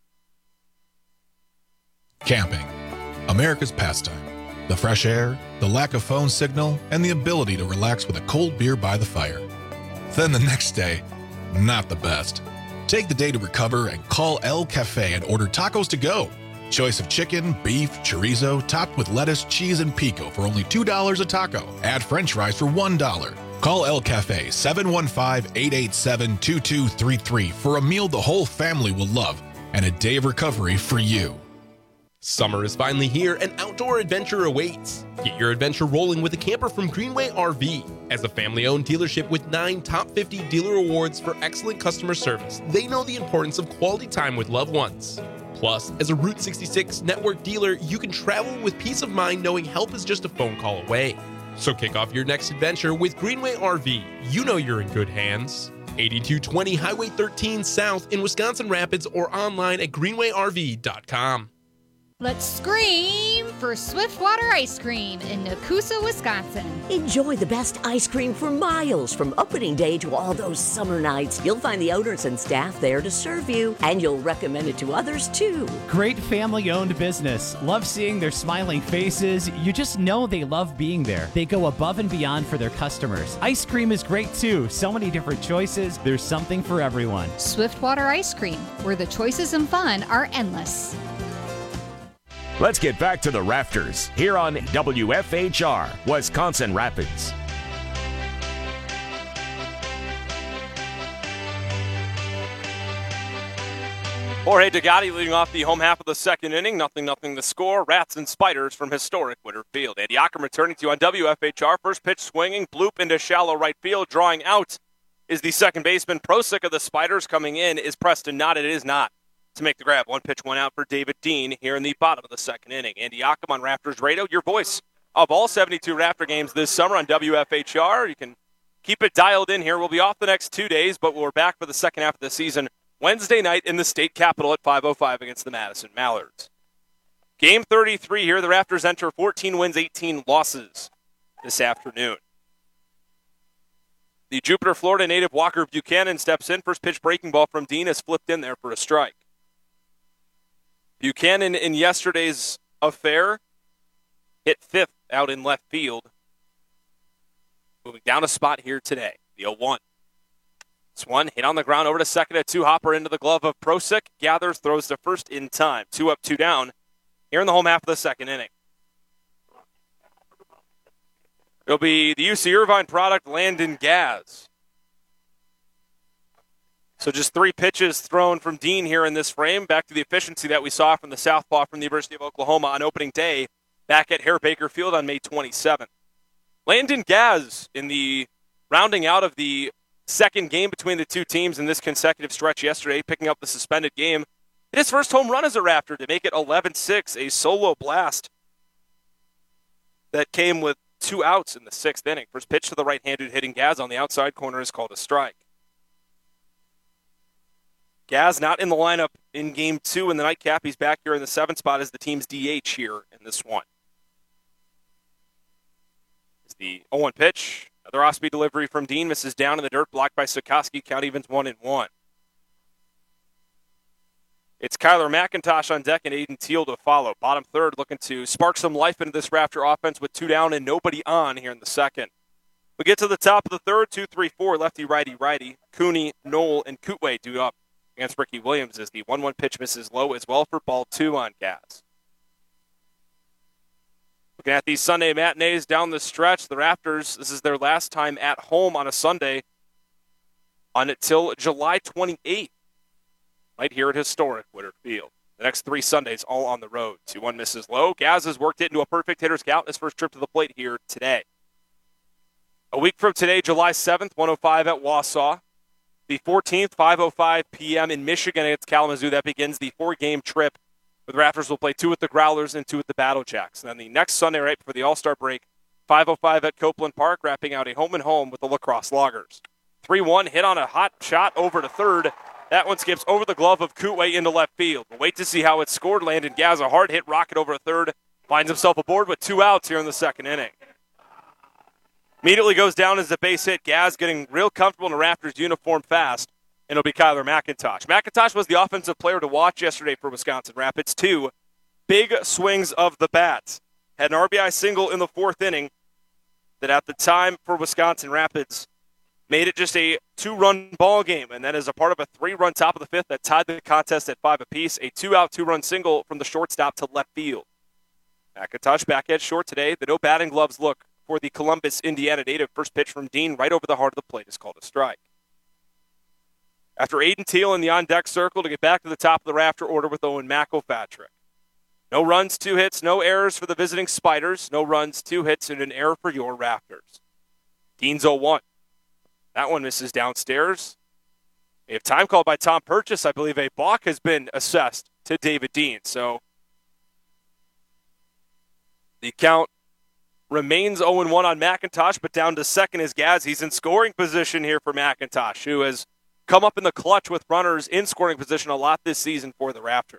Camping, America's pastime. The fresh air, the lack of phone signal, and the ability to relax with a cold beer by the fire. Then the next day, not the best. Take the day to recover and call El Cafe and order tacos to go. Choice of chicken, beef, chorizo, topped with lettuce, cheese, and pico for only $2 a taco. Add french fries for $1. Call El Cafe 715-887-2233 for a meal the whole family will love and a day of recovery for you. Summer is finally here and outdoor adventure awaits. Get your adventure rolling with a camper from Greenway RV. As a family-owned dealership with 9 top 50 dealer awards for excellent customer service, they know the importance of quality time with loved ones. Plus, as a Route 66 network dealer, you can travel with peace of mind knowing help is just a phone call away. So kick off your next adventure with Greenway RV. You know you're in good hands. 8220 Highway 13 South in Wisconsin Rapids or online at greenwayrv.com. Let's scream for Swiftwater Ice Cream in Nakusa, Wisconsin. Enjoy the best ice cream for miles from opening day to all those summer nights. You'll find the owners and staff there to serve you, and you'll recommend it to others too. Great family-owned business. Love seeing their smiling faces. You just know they love being there. They go above and beyond for their customers. Ice cream is great too. So many different choices. There's something for everyone. Swiftwater Ice Cream, where the choices and fun are endless. Let's get back to the Rafters here on WFHR, Wisconsin Rapids. Jorge Degatti leading off the home half of the second inning. 0-0 the score. Rats and Spiders from historic Witter Field. Andy Ockram returning to you on WFHR. First pitch swinging. Bloop into shallow right field. Drawing out is the second baseman. Prosick of the Spiders. Coming in is Preston Knott. It is not to make the grab. One pitch, one out for David Dean here in the bottom of the second inning. Andy Ockram on Raptors Radio, your voice of all 72 Raptor games this summer on WFHR. You can keep it dialed in here. We'll be off the next 2 days, but we're back for the second half of the season Wednesday night in the state capitol at 5:05 against the Madison Mallards. Game 33 here. The Raptors enter 14 wins, 18 losses this afternoon. The Jupiter, Florida native Walker Buchanan steps in. First pitch breaking ball from Dean is flipped in there for a strike. Buchanan in yesterday's affair hit fifth out in left field. Moving down a spot here today. The 0-1. This one hit on the ground over to second at 2. Hopper into the glove of Prosick. Gathers, throws to first in time. 2 up, 2 down here in the home half of the second inning. It'll be the UC Irvine product, Landon Gaz. So just 3 pitches thrown from Dean here in this frame. Back to the efficiency that we saw from the southpaw from the University of Oklahoma on opening day back at Hare Baker Field on May 27th. Landon Gaz in the rounding out of the second game between the two teams in this consecutive stretch yesterday, picking up the suspended game. Hit his first home run as a Raptor to make it 11-6, a solo blast that came with 2 outs in the 6th inning. First pitch to the right-handed hitting Gaz on the outside corner is called a strike. Gaz not in the lineup in Game 2 in the nightcap. He's back here in the 7th spot as the team's DH here in this one. It's the 0-1 pitch. Another off-speed delivery from Dean. Misses down in the dirt, blocked by Sikoski. Count evens 1-1. It's Kyler McIntosh on deck and Aiden Teal to follow. Bottom third looking to spark some life into this Raptor offense with 2 down and nobody on here in the second. We get to the top of the third, 2-3-4, lefty, righty, righty. Cooney, Knoll, and Kootway do up against Ricky Williams as the 1-1 pitch misses low as well for ball 2 on Gaz. Looking at these Sunday matinees down the stretch, the Raptors, this is their last time at home on a Sunday until July 28th, right here at historic Witter Field. The next 3 Sundays all on the road. 2-1 misses low. Gaz has worked it into a perfect hitter's count in his first trip to the plate here today. A week from today, July 7th, 1:05 at Wausau. The 14th, 5:05 p.m. in Michigan against Kalamazoo. That begins the 4-game trip. The Raptors will play 2 with the Growlers and 2 with the Battle Jacks. And then the next Sunday, right before the All-Star break, 5:05 at Copeland Park, wrapping out a home-and-home with the Lacrosse Loggers. 3-1, hit on a hot shot over to third. That one skips over the glove of Kootway into left field. We'll wait to see how it's scored. Landon Gaz, a hard hit rocket over to third, finds himself aboard with 2 outs here in the second inning. Immediately goes down as a base hit. Gaz getting real comfortable in the Raptors uniform fast, and it'll be Kyler McIntosh. McIntosh was the offensive player to watch yesterday for Wisconsin Rapids. 2 big swings of the bat. Had an RBI single in the 4th inning that at the time for Wisconsin Rapids made it just a 2-run ball game, and that is a part of a 3-run top of the fifth that tied the contest at 5 apiece. A 2-out, 2-run single from the shortstop to left field. McIntosh back at short today. The no batting gloves look for the Columbus, Indiana native. First pitch from Dean right over the heart of the plate is called a strike. After Aiden Teal in the on-deck circle to get back to the top of the rafter order with Owen McElpatrick. No runs, 2 hits, no errors for the visiting Spiders. No runs, 2 hits, and an error for your Raptors. Dean's 0-1. That one misses downstairs. We have time called by Tom Purchase. I believe a balk has been assessed to David Dean. So the count remains 0-1 on McIntosh, but down to second is Gaz. He's in scoring position here for McIntosh, who has come up in the clutch with runners in scoring position a lot this season for the Raptors.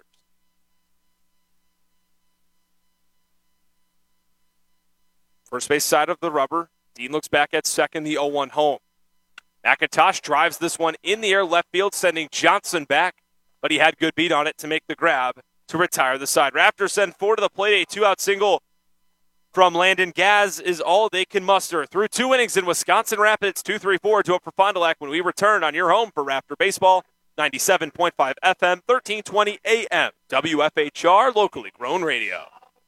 First base side of the rubber. Dean looks back at second, the 0-1 home. McIntosh drives this one in the air left field, sending Johnson back, but he had good beat on it to make the grab to retire the side. Raptors send 4 to the plate. A 2-out single from Landon Gaz is all they can muster. Through 2 innings in Wisconsin Rapids, 2-3-4 to up for Fond du Lac when we return on your home for Raptor Baseball, 97.5 FM, 1320 AM, WFHR, locally grown radio.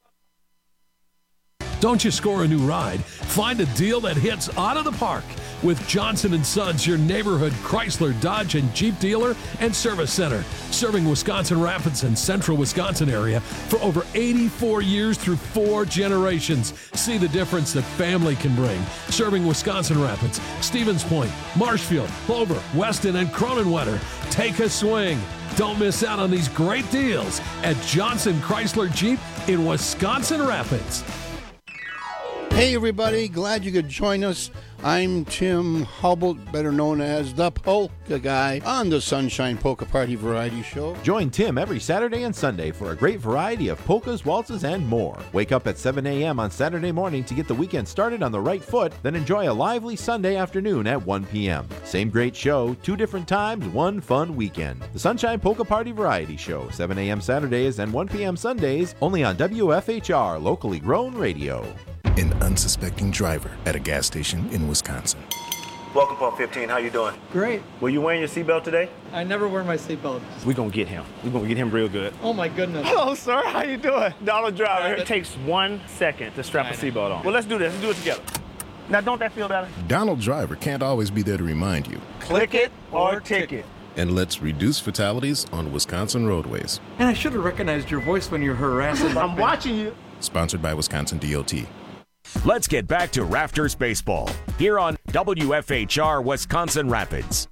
Don't you score a new ride? Find a deal that hits out of the park with Johnson & Sons, your neighborhood Chrysler, Dodge, and Jeep dealer and service center. Serving Wisconsin Rapids and central Wisconsin area for over 84 years through 4 generations. See the difference that family can bring. Serving Wisconsin Rapids, Stevens Point, Marshfield, Clover, Weston, and Cronenwetter. Take a swing. Don't miss out on these great deals at Johnson Chrysler Jeep in Wisconsin Rapids. Hey everybody, glad you could join us. I'm Tim Hubble, better known as the Polka Guy, on the Sunshine Polka Party Variety Show. Join Tim every Saturday and Sunday for a great variety of polkas, waltzes, and more. Wake up at 7 a.m. on Saturday morning to get the weekend started on the right foot, then enjoy a lively Sunday afternoon at 1 p.m. Same great show, 2 different times, 1 fun weekend. The Sunshine Polka Party Variety Show, 7 a.m. Saturdays and 1 p.m. Sundays, only on WFHR, locally grown radio. An unsuspecting driver at a gas station in Wisconsin. Welcome, Pump 15. How you doing? Great. Were you wearing your seatbelt today? I never wear my seatbelt. We're going to get him. We're going to get him real good. Oh, my goodness. Hello, sir. How you doing? Dollar Driver. It takes 1 second to strap a seatbelt on. Well, let's do this. Let's do it together. Now, don't that feel better? Donald Driver can't always be there to remind you. Click it or ticket. And let's reduce fatalities on Wisconsin roadways. And I should have recognized your voice when you're harassing. I'm watching you. Sponsored by Wisconsin DOT. Let's get back to Raptors baseball here on WFHR Wisconsin Rapids.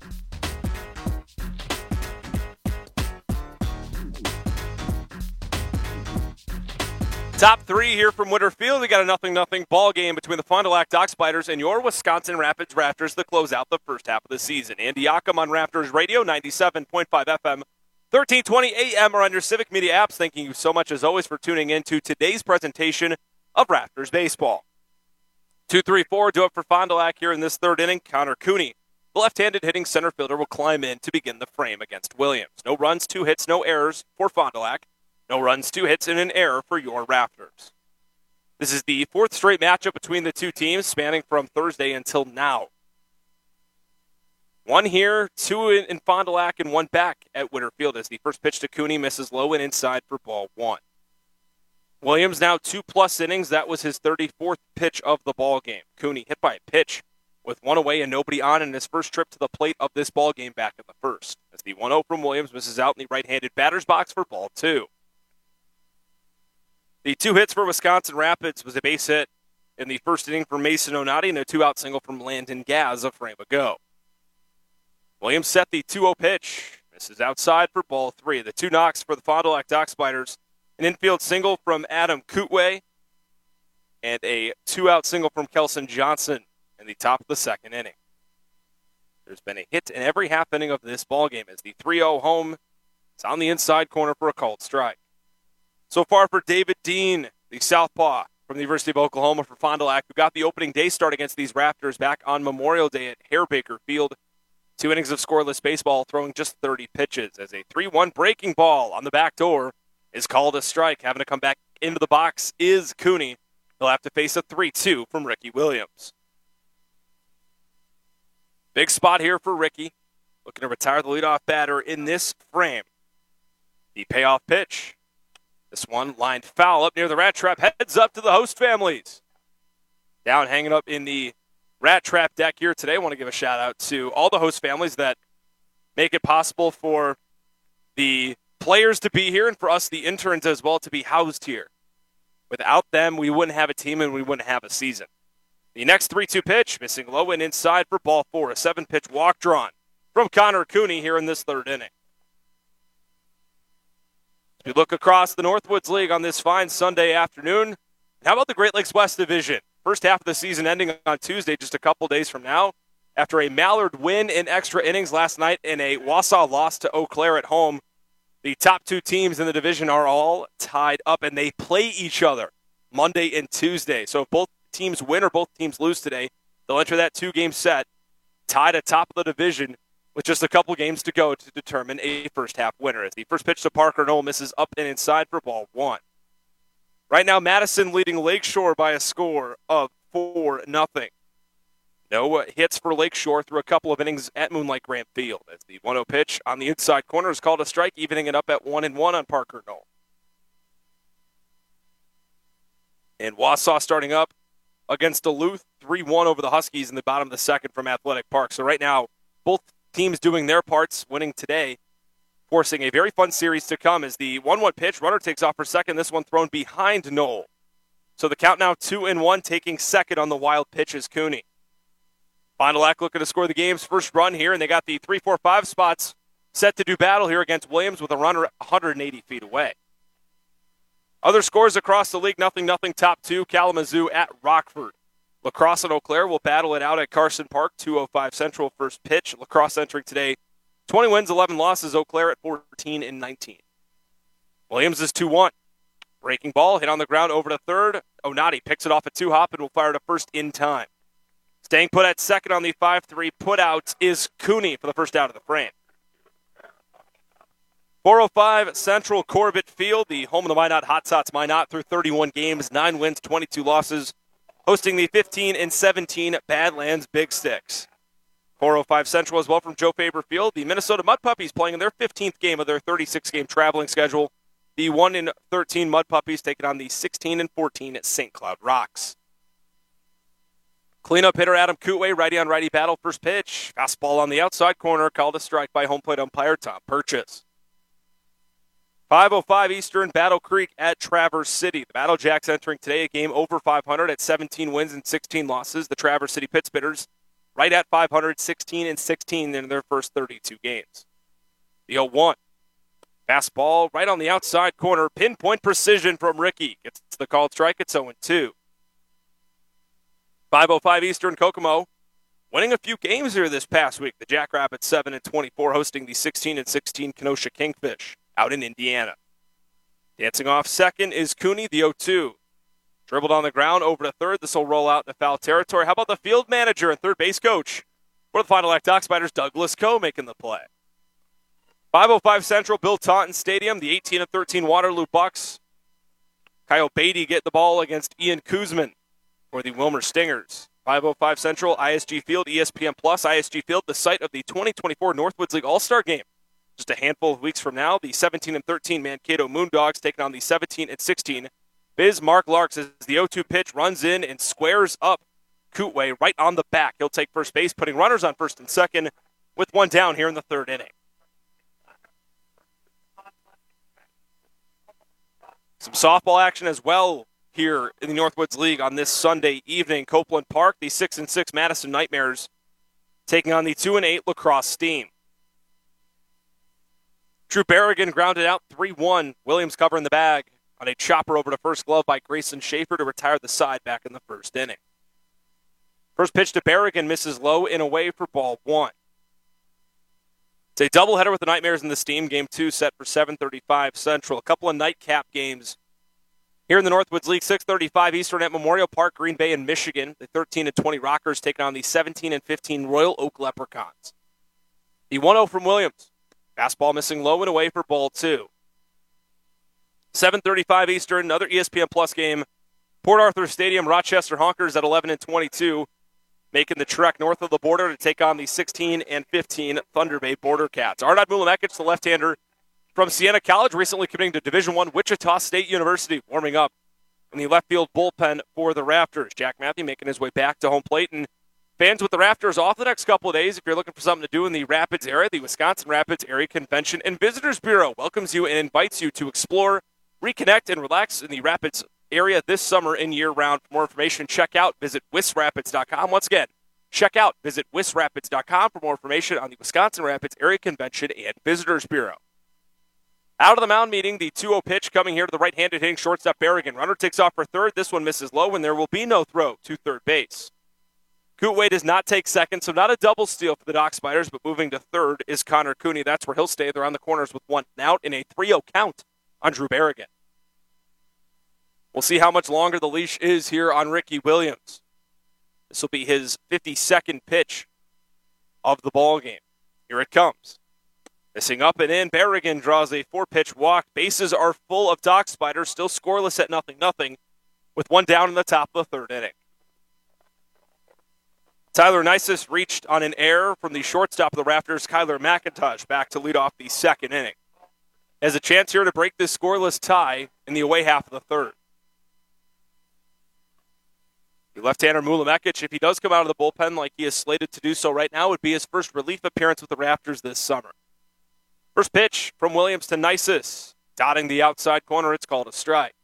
Top 3 here from Winter Field. We got a 0-0 ball game between the Fond du Lac Dock Spiders and your Wisconsin Rapids Raptors to close out the first half of the season. Andy Ockham on Raptors Radio, 97.5 FM, 1320 AM, or on your Civic Media apps. Thank you so much, as always, for tuning in to today's presentation of Raptors baseball. 2-3-4 do up for Fond du Lac here in this third inning. Connor Cooney, the left-handed hitting center fielder, will climb in to begin the frame against Williams. No runs, 2 hits, no errors for Fond du Lac. No runs, 2 hits, and an error for your Raptors. This is the 4th straight matchup between the two teams, spanning from Thursday until now. 1 here, 2 in Fond du Lac, and 1 back at Winter Field as the first pitch to Cooney misses low and inside for ball 1. Williams now 2+ innings. That was his 34th pitch of the ball game. Cooney hit by a pitch with 1 away and nobody on in his first trip to the plate of this ball game back in the first. As the 1-0 from Williams misses out in the right-handed batter's box for ball 2. The 2 hits for Wisconsin Rapids was a base hit in the first inning from Mason Onati and a 2-out single from Landon Gaz a frame ago. Williams set the 2-0 pitch. Misses outside for ball 3. The 2 knocks for the Fond du Lac Dock Spiders. An infield single from Adam Kootway and a 2-out single from Kelson Johnson in the top of the second inning. There's been a hit in every half inning of this ballgame as the 3-0 home is on the inside corner for a called strike. So far for David Dean, the southpaw from the University of Oklahoma for Fond du Lac, who got the opening day start against these Raptors back on Memorial Day at Hare Baker Field. 2 innings of scoreless baseball, throwing just 30 pitches as a 3-1 breaking ball on the back door is called a strike. Having to come back into the box is Cooney. He'll have to face a 3-2 from Ricky Williams. Big spot here for Ricky. Looking to retire the leadoff batter in this frame. The payoff pitch. This one lined foul up near the rat trap. Heads up to the host families. Down hanging up in the rat trap deck here today. I want to give a shout out to all the host families that make it possible for the players to be here and for us, the interns as well, to be housed here. Without them, we wouldn't have a team and we wouldn't have a season. The next 3-2 pitch, missing low and inside for ball 4. A 7-pitch walk drawn from Connor Cooney here in this third inning. As we look across the Northwoods League on this fine Sunday afternoon, how about the Great Lakes West Division? First half of the season ending on Tuesday, just a couple days from now. After a Mallard win in extra innings last night and a Wausau loss to Eau Claire at home, the top 2 teams in the division are all tied up, and they play each other Monday and Tuesday. So if both teams win or both teams lose today, they'll enter that 2-game set tied atop of the division with just a couple games to go to determine a first-half winner. As the first pitch to Parker Knoll misses up and inside for ball 1. Right now, Madison leading Lakeshore by a score of 4-0. No hits for Lakeshore through a couple of innings at Moonlight Grant Field. As the 1-0 pitch on the inside corner is called a strike, evening it up at 1-1 on Parker Knoll. And Wausau starting up against Duluth, 3-1 over the Huskies in the bottom of the second from Athletic Park. So right now, both teams doing their parts, winning today, forcing a very fun series to come as the 1-1 pitch, runner takes off for second, this one thrown behind Knoll. So the count now 2-1, taking second on the wild pitch is Cooney. Fond du Lac looking to score the game's first run here, and they got the 3, 4, 5 spots set to do battle here against Williams with a runner 180 feet away. Other scores across the league, 0-0 top 2, Kalamazoo at Rockford. La Crosse and Eau Claire will battle it out at Carson Park, 2:05 Central first pitch. La Crosse entering today, 20 wins, 11 losses. Eau Claire at 14-19. Williams is 2-1. Breaking ball, hit on the ground over to third. Onati picks it off a 2-hop and will fire to first in time. Staying put at second on the 5-3 put-out is Cooney for the first out of the frame. 405 Central Corbett Field, the home of the Minot Hot Sots Minot through 31 games, 9 wins, 22 losses, hosting the 15-17 Badlands Big Sticks. 405 Central as well from Joe Faber Field. The Minnesota Mud Puppies playing in their 15th game of their 36-game traveling schedule. The 1-13 Mud Puppies taking on the 16-14 St. Cloud Rocks. Cleanup hitter Adam Kootway, righty-on-righty battle, first pitch. Fastball on the outside corner, called a strike by home plate umpire Tom Purchase. 5:05 Eastern, Battle Creek at Traverse City. The Battle Jacks entering today a game over 500 at 17 wins and 16 losses. The Traverse City Pittsbitters right at 500, 16-16 in their first 32 games. The 0-1. Fastball right on the outside corner, pinpoint precision from Ricky. Gets the called strike, it's 0-2. 5:05 Eastern, Kokomo winning a few games here this past week. The Jackrabbits 7-24 hosting the 16-16 Kenosha Kingfish out in Indiana. Dancing off second is Cooney, the 0-2. Dribbled on the ground over to third. This will roll out in the foul territory. How about the field manager and third base coach for the Fond du Lac Dock Spiders, Douglas Coe, making the play. 5:05 Central, Bill Taunton Stadium, the 18-13 Waterloo Bucks. Kyle Beatty get the ball against Ian Kuzman for the Wilmer Stingers. 5:05 Central, ISG Field, ESPN Plus, ISG Field, the site of the 2024 Northwoods League All-Star Game. Just a handful of weeks from now, the 17-13 Mankato Moondogs taking on the 17-16 Bismarck Larks as the 0-2 pitch runs in and squares up Kootway right on the back. He'll take first base, putting runners on first and second with one down here in the third inning. Some softball action as well here in the Northwoods League on this Sunday evening. Copeland Park, the 6-6 Madison Nightmares taking on the 2-8 La Crosse Steam. Drew Berrigan grounded out 3-1. Williams covering the bag on a chopper over to first glove by Grayson Schaefer to retire the side back in the first inning. First pitch to Berrigan misses low and away for ball 1. It's a doubleheader with the Nightmares and the Steam. Game 2 set for 7:35 Central. A couple of nightcap games here in the Northwoods League. 6:35 Eastern at Memorial Park, Green Bay and Michigan. The 13-20 Rockers taking on the 17-15 Royal Oak Leprechauns. The 1-0 from Williams. Fastball missing low and away for ball 2. 7:35 Eastern, another ESPN Plus game. Port Arthur Stadium, Rochester Honkers at 11-22. making the trek north of the border to take on the 16 and 15 Thunder Bay Border Cats. Arnott Mulamekic, the left-hander from Siena College, recently committing to Division I Wichita State University, warming up in the left field bullpen for the Raptors. Jack Matthew making his way back to home plate, and fans with the Raptors off the next couple of days. If you're looking for something to do in the Rapids area, the Wisconsin Rapids Area Convention and Visitors Bureau welcomes you and invites you to explore, reconnect, and relax in the Rapids area this summer and year-round. For more information, check out visitwisrapids.com. Once again, check out visitwisrapids.com for more information on the Wisconsin Rapids Area Convention and Visitors Bureau. Out of the mound meeting, the 2-0 pitch coming here to the right-handed hitting shortstop Berrigan. Runner takes off for third. This one misses low, and there will be no throw to third base. Kootway does not take second, so not a double steal for the Dock Spiders, but moving to third is Connor Cooney. That's where he'll stay. They're on the corners with one out in a 3-0 count on Drew Berrigan. We'll see how much longer the leash is here on Ricky Williams. This will be his 52nd pitch of the ball game. Here it comes. Missing up and in, Berrigan draws a 4-pitch walk. Bases are full of Dock Spiders, still scoreless at 0-0, with one down in the top of the third inning. Tyler Nisus reached on an error from the shortstop of the Raptors, Kyler McIntosh, back to lead off the second inning. Has a chance here to break this scoreless tie in the away half of the third. The left-hander Mulamekic, if he does come out of the bullpen like he is slated to do so right now, would be his first relief appearance with the Raptors this summer. First pitch from Williams to Nisus. Dotting the outside corner, it's called a strike.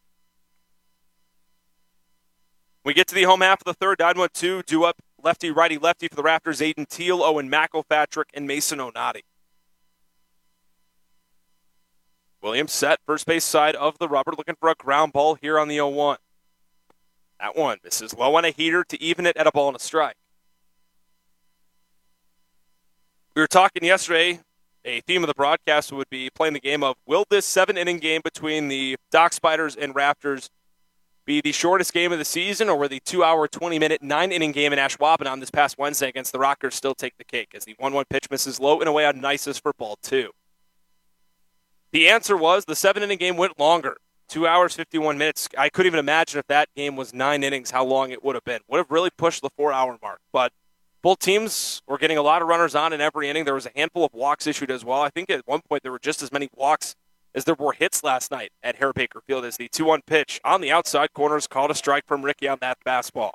We get to the home half of the third, 9-1-2, due up lefty, righty, lefty for the Raptors, Aiden Teal, Owen McElpatrick, and Mason Onati. Williams set, first base side of the rubber, looking for a ground ball here on the 0-1. That one misses low on a heater to even it at a ball and a strike. We were talking yesterday, a theme of the broadcast would be playing the game of, will this 7-inning game between the Dock Spiders and Raptors be the shortest game of the season, or will the 2-hour, 20-minute, 9-inning game in Ashwaubenon this past Wednesday against the Rockers still take the cake as the 1-1 pitch misses low and away on Nisus for ball 2? The answer was the 7-inning game went longer. 2 hours, 51 minutes. I couldn't even imagine if that game was 9 innings, how long it would have been. Would have really pushed the 4-hour mark. But both teams were getting a lot of runners on in every inning. There was a handful of walks issued as well. I think at one point there were just as many walks as there were hits last night at Harry Baker Field as the 2-1 pitch on the outside corner is called a strike from Ricky on that fastball.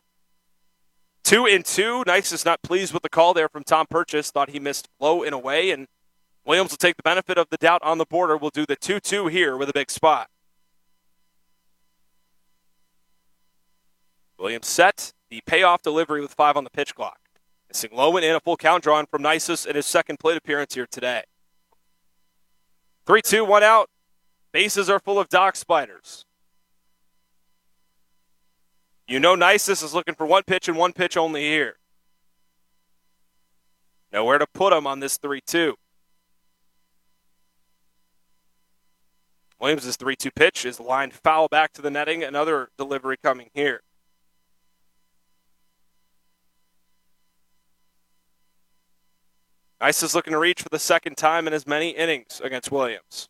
2-2. Nice is not pleased with the call there from Tom Purchase. Thought he missed low and away, and Williams will take the benefit of the doubt on the border. We'll do the 2-2 here with a big spot. Williams set the payoff delivery with 5 on the pitch clock. Missing low and in, a full count drawn from Nisus in his second plate appearance here today. 3-2, 1 out. Bases are full of Dock Spiders. You know Nisus is looking for one pitch and one pitch only here. Nowhere to put him on this 3-2. Williams' 3-2 pitch is lined foul back to the netting. Another delivery coming here. Nice is looking to reach for the second time in as many innings against Williams.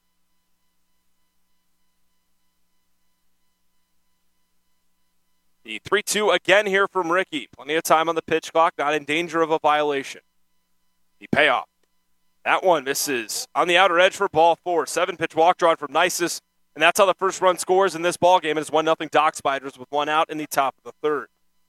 The 3-2 again here from Ricky. Plenty of time on the pitch clock, not in danger of a violation. The payoff. That one misses on the outer edge for ball 4. 7-pitch walk drawn from Nisus, and that's how the first run scores in this ballgame. It's 1-0 Dock Spiders with one out in the top of the third.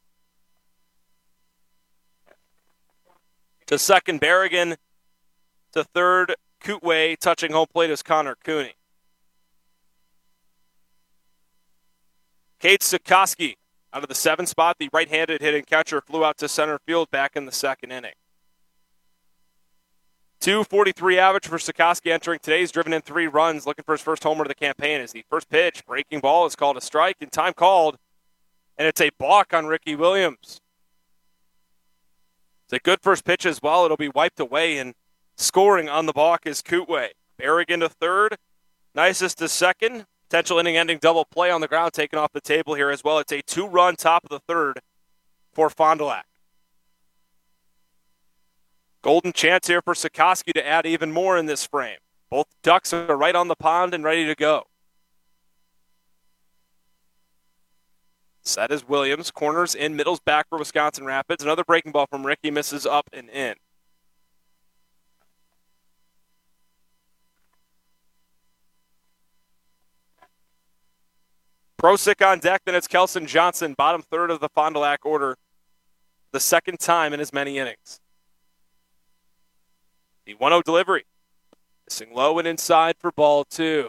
To second, Berrigan. To third, Kootway. Touching home plate is Connor Cooney. Cade Sikoski out of the 7 spot. The right-handed hitting catcher flew out to center field back in the second inning. 2.43 average for Sikoski entering today. He's driven in 3 runs, looking for his first homer of the campaign. As the first pitch, breaking ball, is called a strike, and time called, and it's a balk on Ricky Williams. It's a good first pitch as well. It'll be wiped away, and scoring on the balk is Kootway. Berrigan to third, Nisus to second. Potential inning-ending double play on the ground taken off the table here as well. It's a 2-run top of the third for Fond du Lac. Golden chance here for Sikoski to add even more in this frame. Both Ducks are right on the pond and ready to go. Set is Williams. Corners in, middles back for Wisconsin Rapids. Another breaking ball from Ricky, misses up and in. Prosick on deck, then it's Kelson Johnson, bottom third of the Fond du Lac order, the second time in as many innings. The 1-0 delivery. Missing low and inside for ball 2.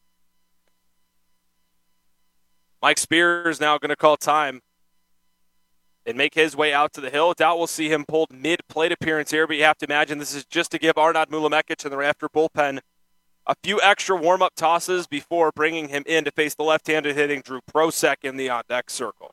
Mike Spears now going to call time and make his way out to the hill. Doubt we'll see him pulled mid-plate appearance here, but you have to imagine this is just to give Arnaud Mulamekic and the Rafter bullpen a few extra warm-up tosses before bringing him in to face the left-handed hitting Drew Prosick in the on-deck circle.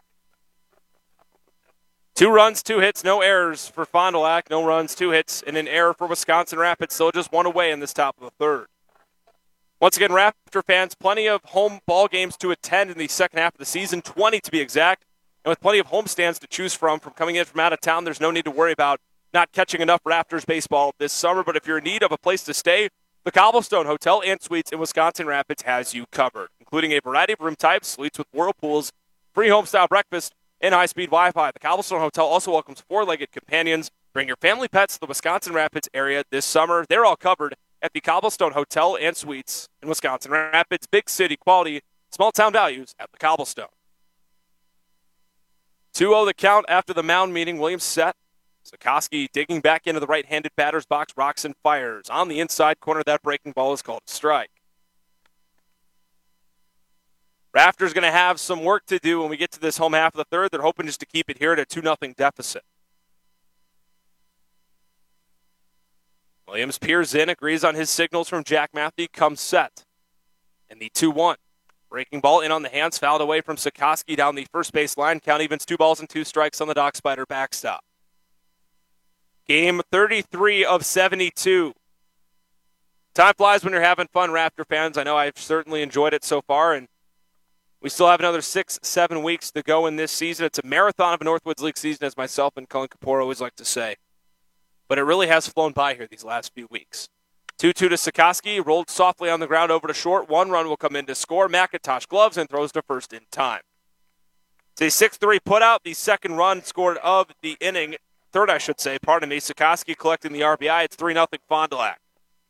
2 runs, 2 hits, no errors for Fond du Lac. No runs, 2 hits, and an error for Wisconsin Rapids. Still just 1 away in this top of the third. Once again, Raptor fans, plenty of home ball games to attend in the second half of the season, 20 to be exact. And with plenty of homestands to choose from coming in from out of town, there's no need to worry about not catching enough Raptors baseball this summer. But if you're in need of a place to stay, the Cobblestone Hotel and Suites in Wisconsin Rapids has you covered, including a variety of room types, suites with whirlpools, free home-style breakfast, and high-speed Wi-Fi. The Cobblestone Hotel also welcomes 4-legged companions. Bring your family pets to the Wisconsin Rapids area this summer. They're all covered at the Cobblestone Hotel and Suites in Wisconsin Rapids. Big city quality, small-town values at the Cobblestone. 2-0 the count after the mound meeting. Williams set. Sikoski digging back into the right-handed batter's box, rocks and fires. On the inside corner, that breaking ball is called a strike. Raptors going to have some work to do when we get to this home half of the third. They're hoping just to keep it here at a 2-0 deficit. Williams peers in, agrees on his signals from Jack Matthew, comes set. And the 2-1. Breaking ball in on the hands, fouled away from Sikoski down the first base line. Count evens 2 balls and 2 strikes on the Doc Spider backstop. Game 33 of 72. Time flies when you're having fun, Raptor fans. I know I've certainly enjoyed it so far, and we still have another 6-7 weeks to go in this season. It's a marathon of a Northwoods League season, as myself and Colin Kapoor always like to say. But it really has flown by here these last few weeks. 2-2 to Sikoski, rolled softly on the ground over to short. 1 run will come in to score. McIntosh gloves and throws to first in time. It's a 6-3 putout, the second run scored of the inning. Third, I should say, pardon me. Sikoski collecting the RBI. It's 3-0 Fond du Lac.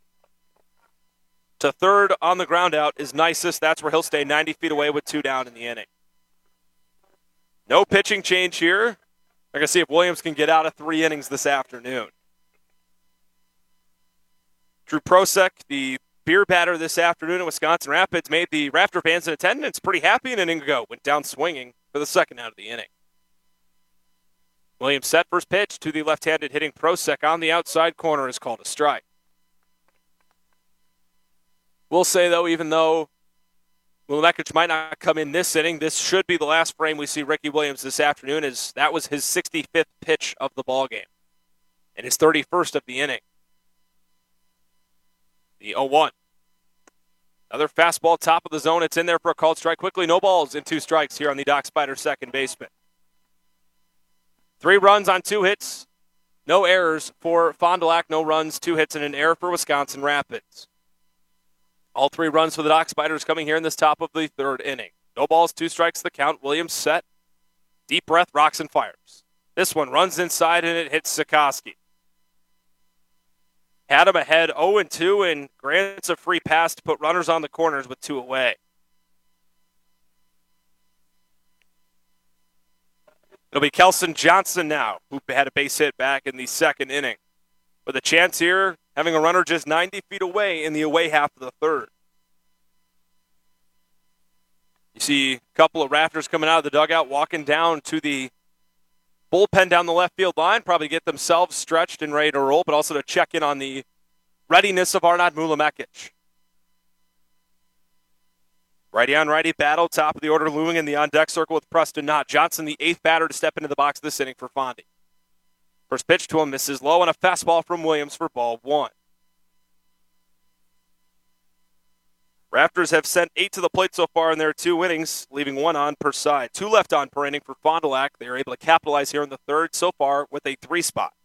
To third on the ground out is Nisus. That's where he'll stay 90 feet away with 2 down in the inning. No pitching change here. We're going to see if Williams can get out of 3 innings this afternoon. Drew Prosick, the beer batter this afternoon at Wisconsin Rapids, made the Raptor fans in attendance pretty happy an inning ago. Went down swinging for the second out of the inning. Williams set first pitch to the left-handed hitting Prosick on the outside corner is called a strike. We'll say, though, even though Mulamekic might not come in this inning, this should be the last frame we see Ricky Williams this afternoon, as that was his 65th pitch of the ballgame and his 31st of the inning. The 0-1. Another fastball top of the zone. It's in there for a called strike. Quickly, no balls and 2 strikes here on the Doc Spider second baseman. 3 runs on 2 hits. No errors for Fond du Lac. No runs, 2 hits, and an error for Wisconsin Rapids. All 3 runs for the Doc Spiders coming here in this top of the third inning. No balls, 2 strikes the count. Williams set. Deep breath, rocks and fires. This one runs inside and it hits Sikoski. Had him ahead 0-2 and grants a free pass to put runners on the corners with 2 away. It'll be Kelson Johnson now, who had a base hit back in the second inning. With a chance here, having a runner just 90 feet away in the away half of the third. You see a couple of Raptors coming out of the dugout, walking down to the bullpen down the left field line, probably get themselves stretched and ready to roll, but also to check in on the readiness of Arnaud Mulamekic. Righty-on-righty battle, top of the order looming in the on-deck circle with Preston Knott. Johnson, the 8th batter to step into the box this inning for Fondy. First pitch to him, misses low, and a fastball from Williams for ball 1. Raptors have sent 8 to the plate so far in their 2 innings, leaving 1 on per side. 2 left on per inning for Fond du Lac. They are able to capitalize here in the third so far with a 3 spot.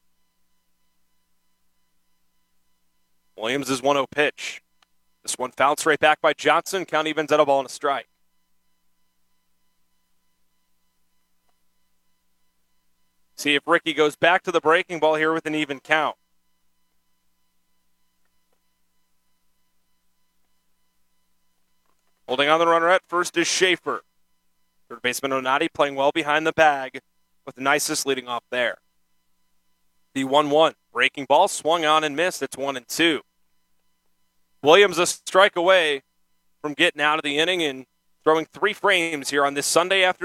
Williams' 1-0 pitch. This one fouled straight back by Johnson. Count evens at a ball and a strike. See if Ricky goes back to the breaking ball here with an even count. Holding on the runner at first is Schaefer. Third baseman Onati playing well behind the bag with the nicest leading off there. The 1-1. Breaking ball swung on and missed. It's 1-2. Williams a strike away from getting out of the inning and throwing 3 frames here on this Sunday afternoon.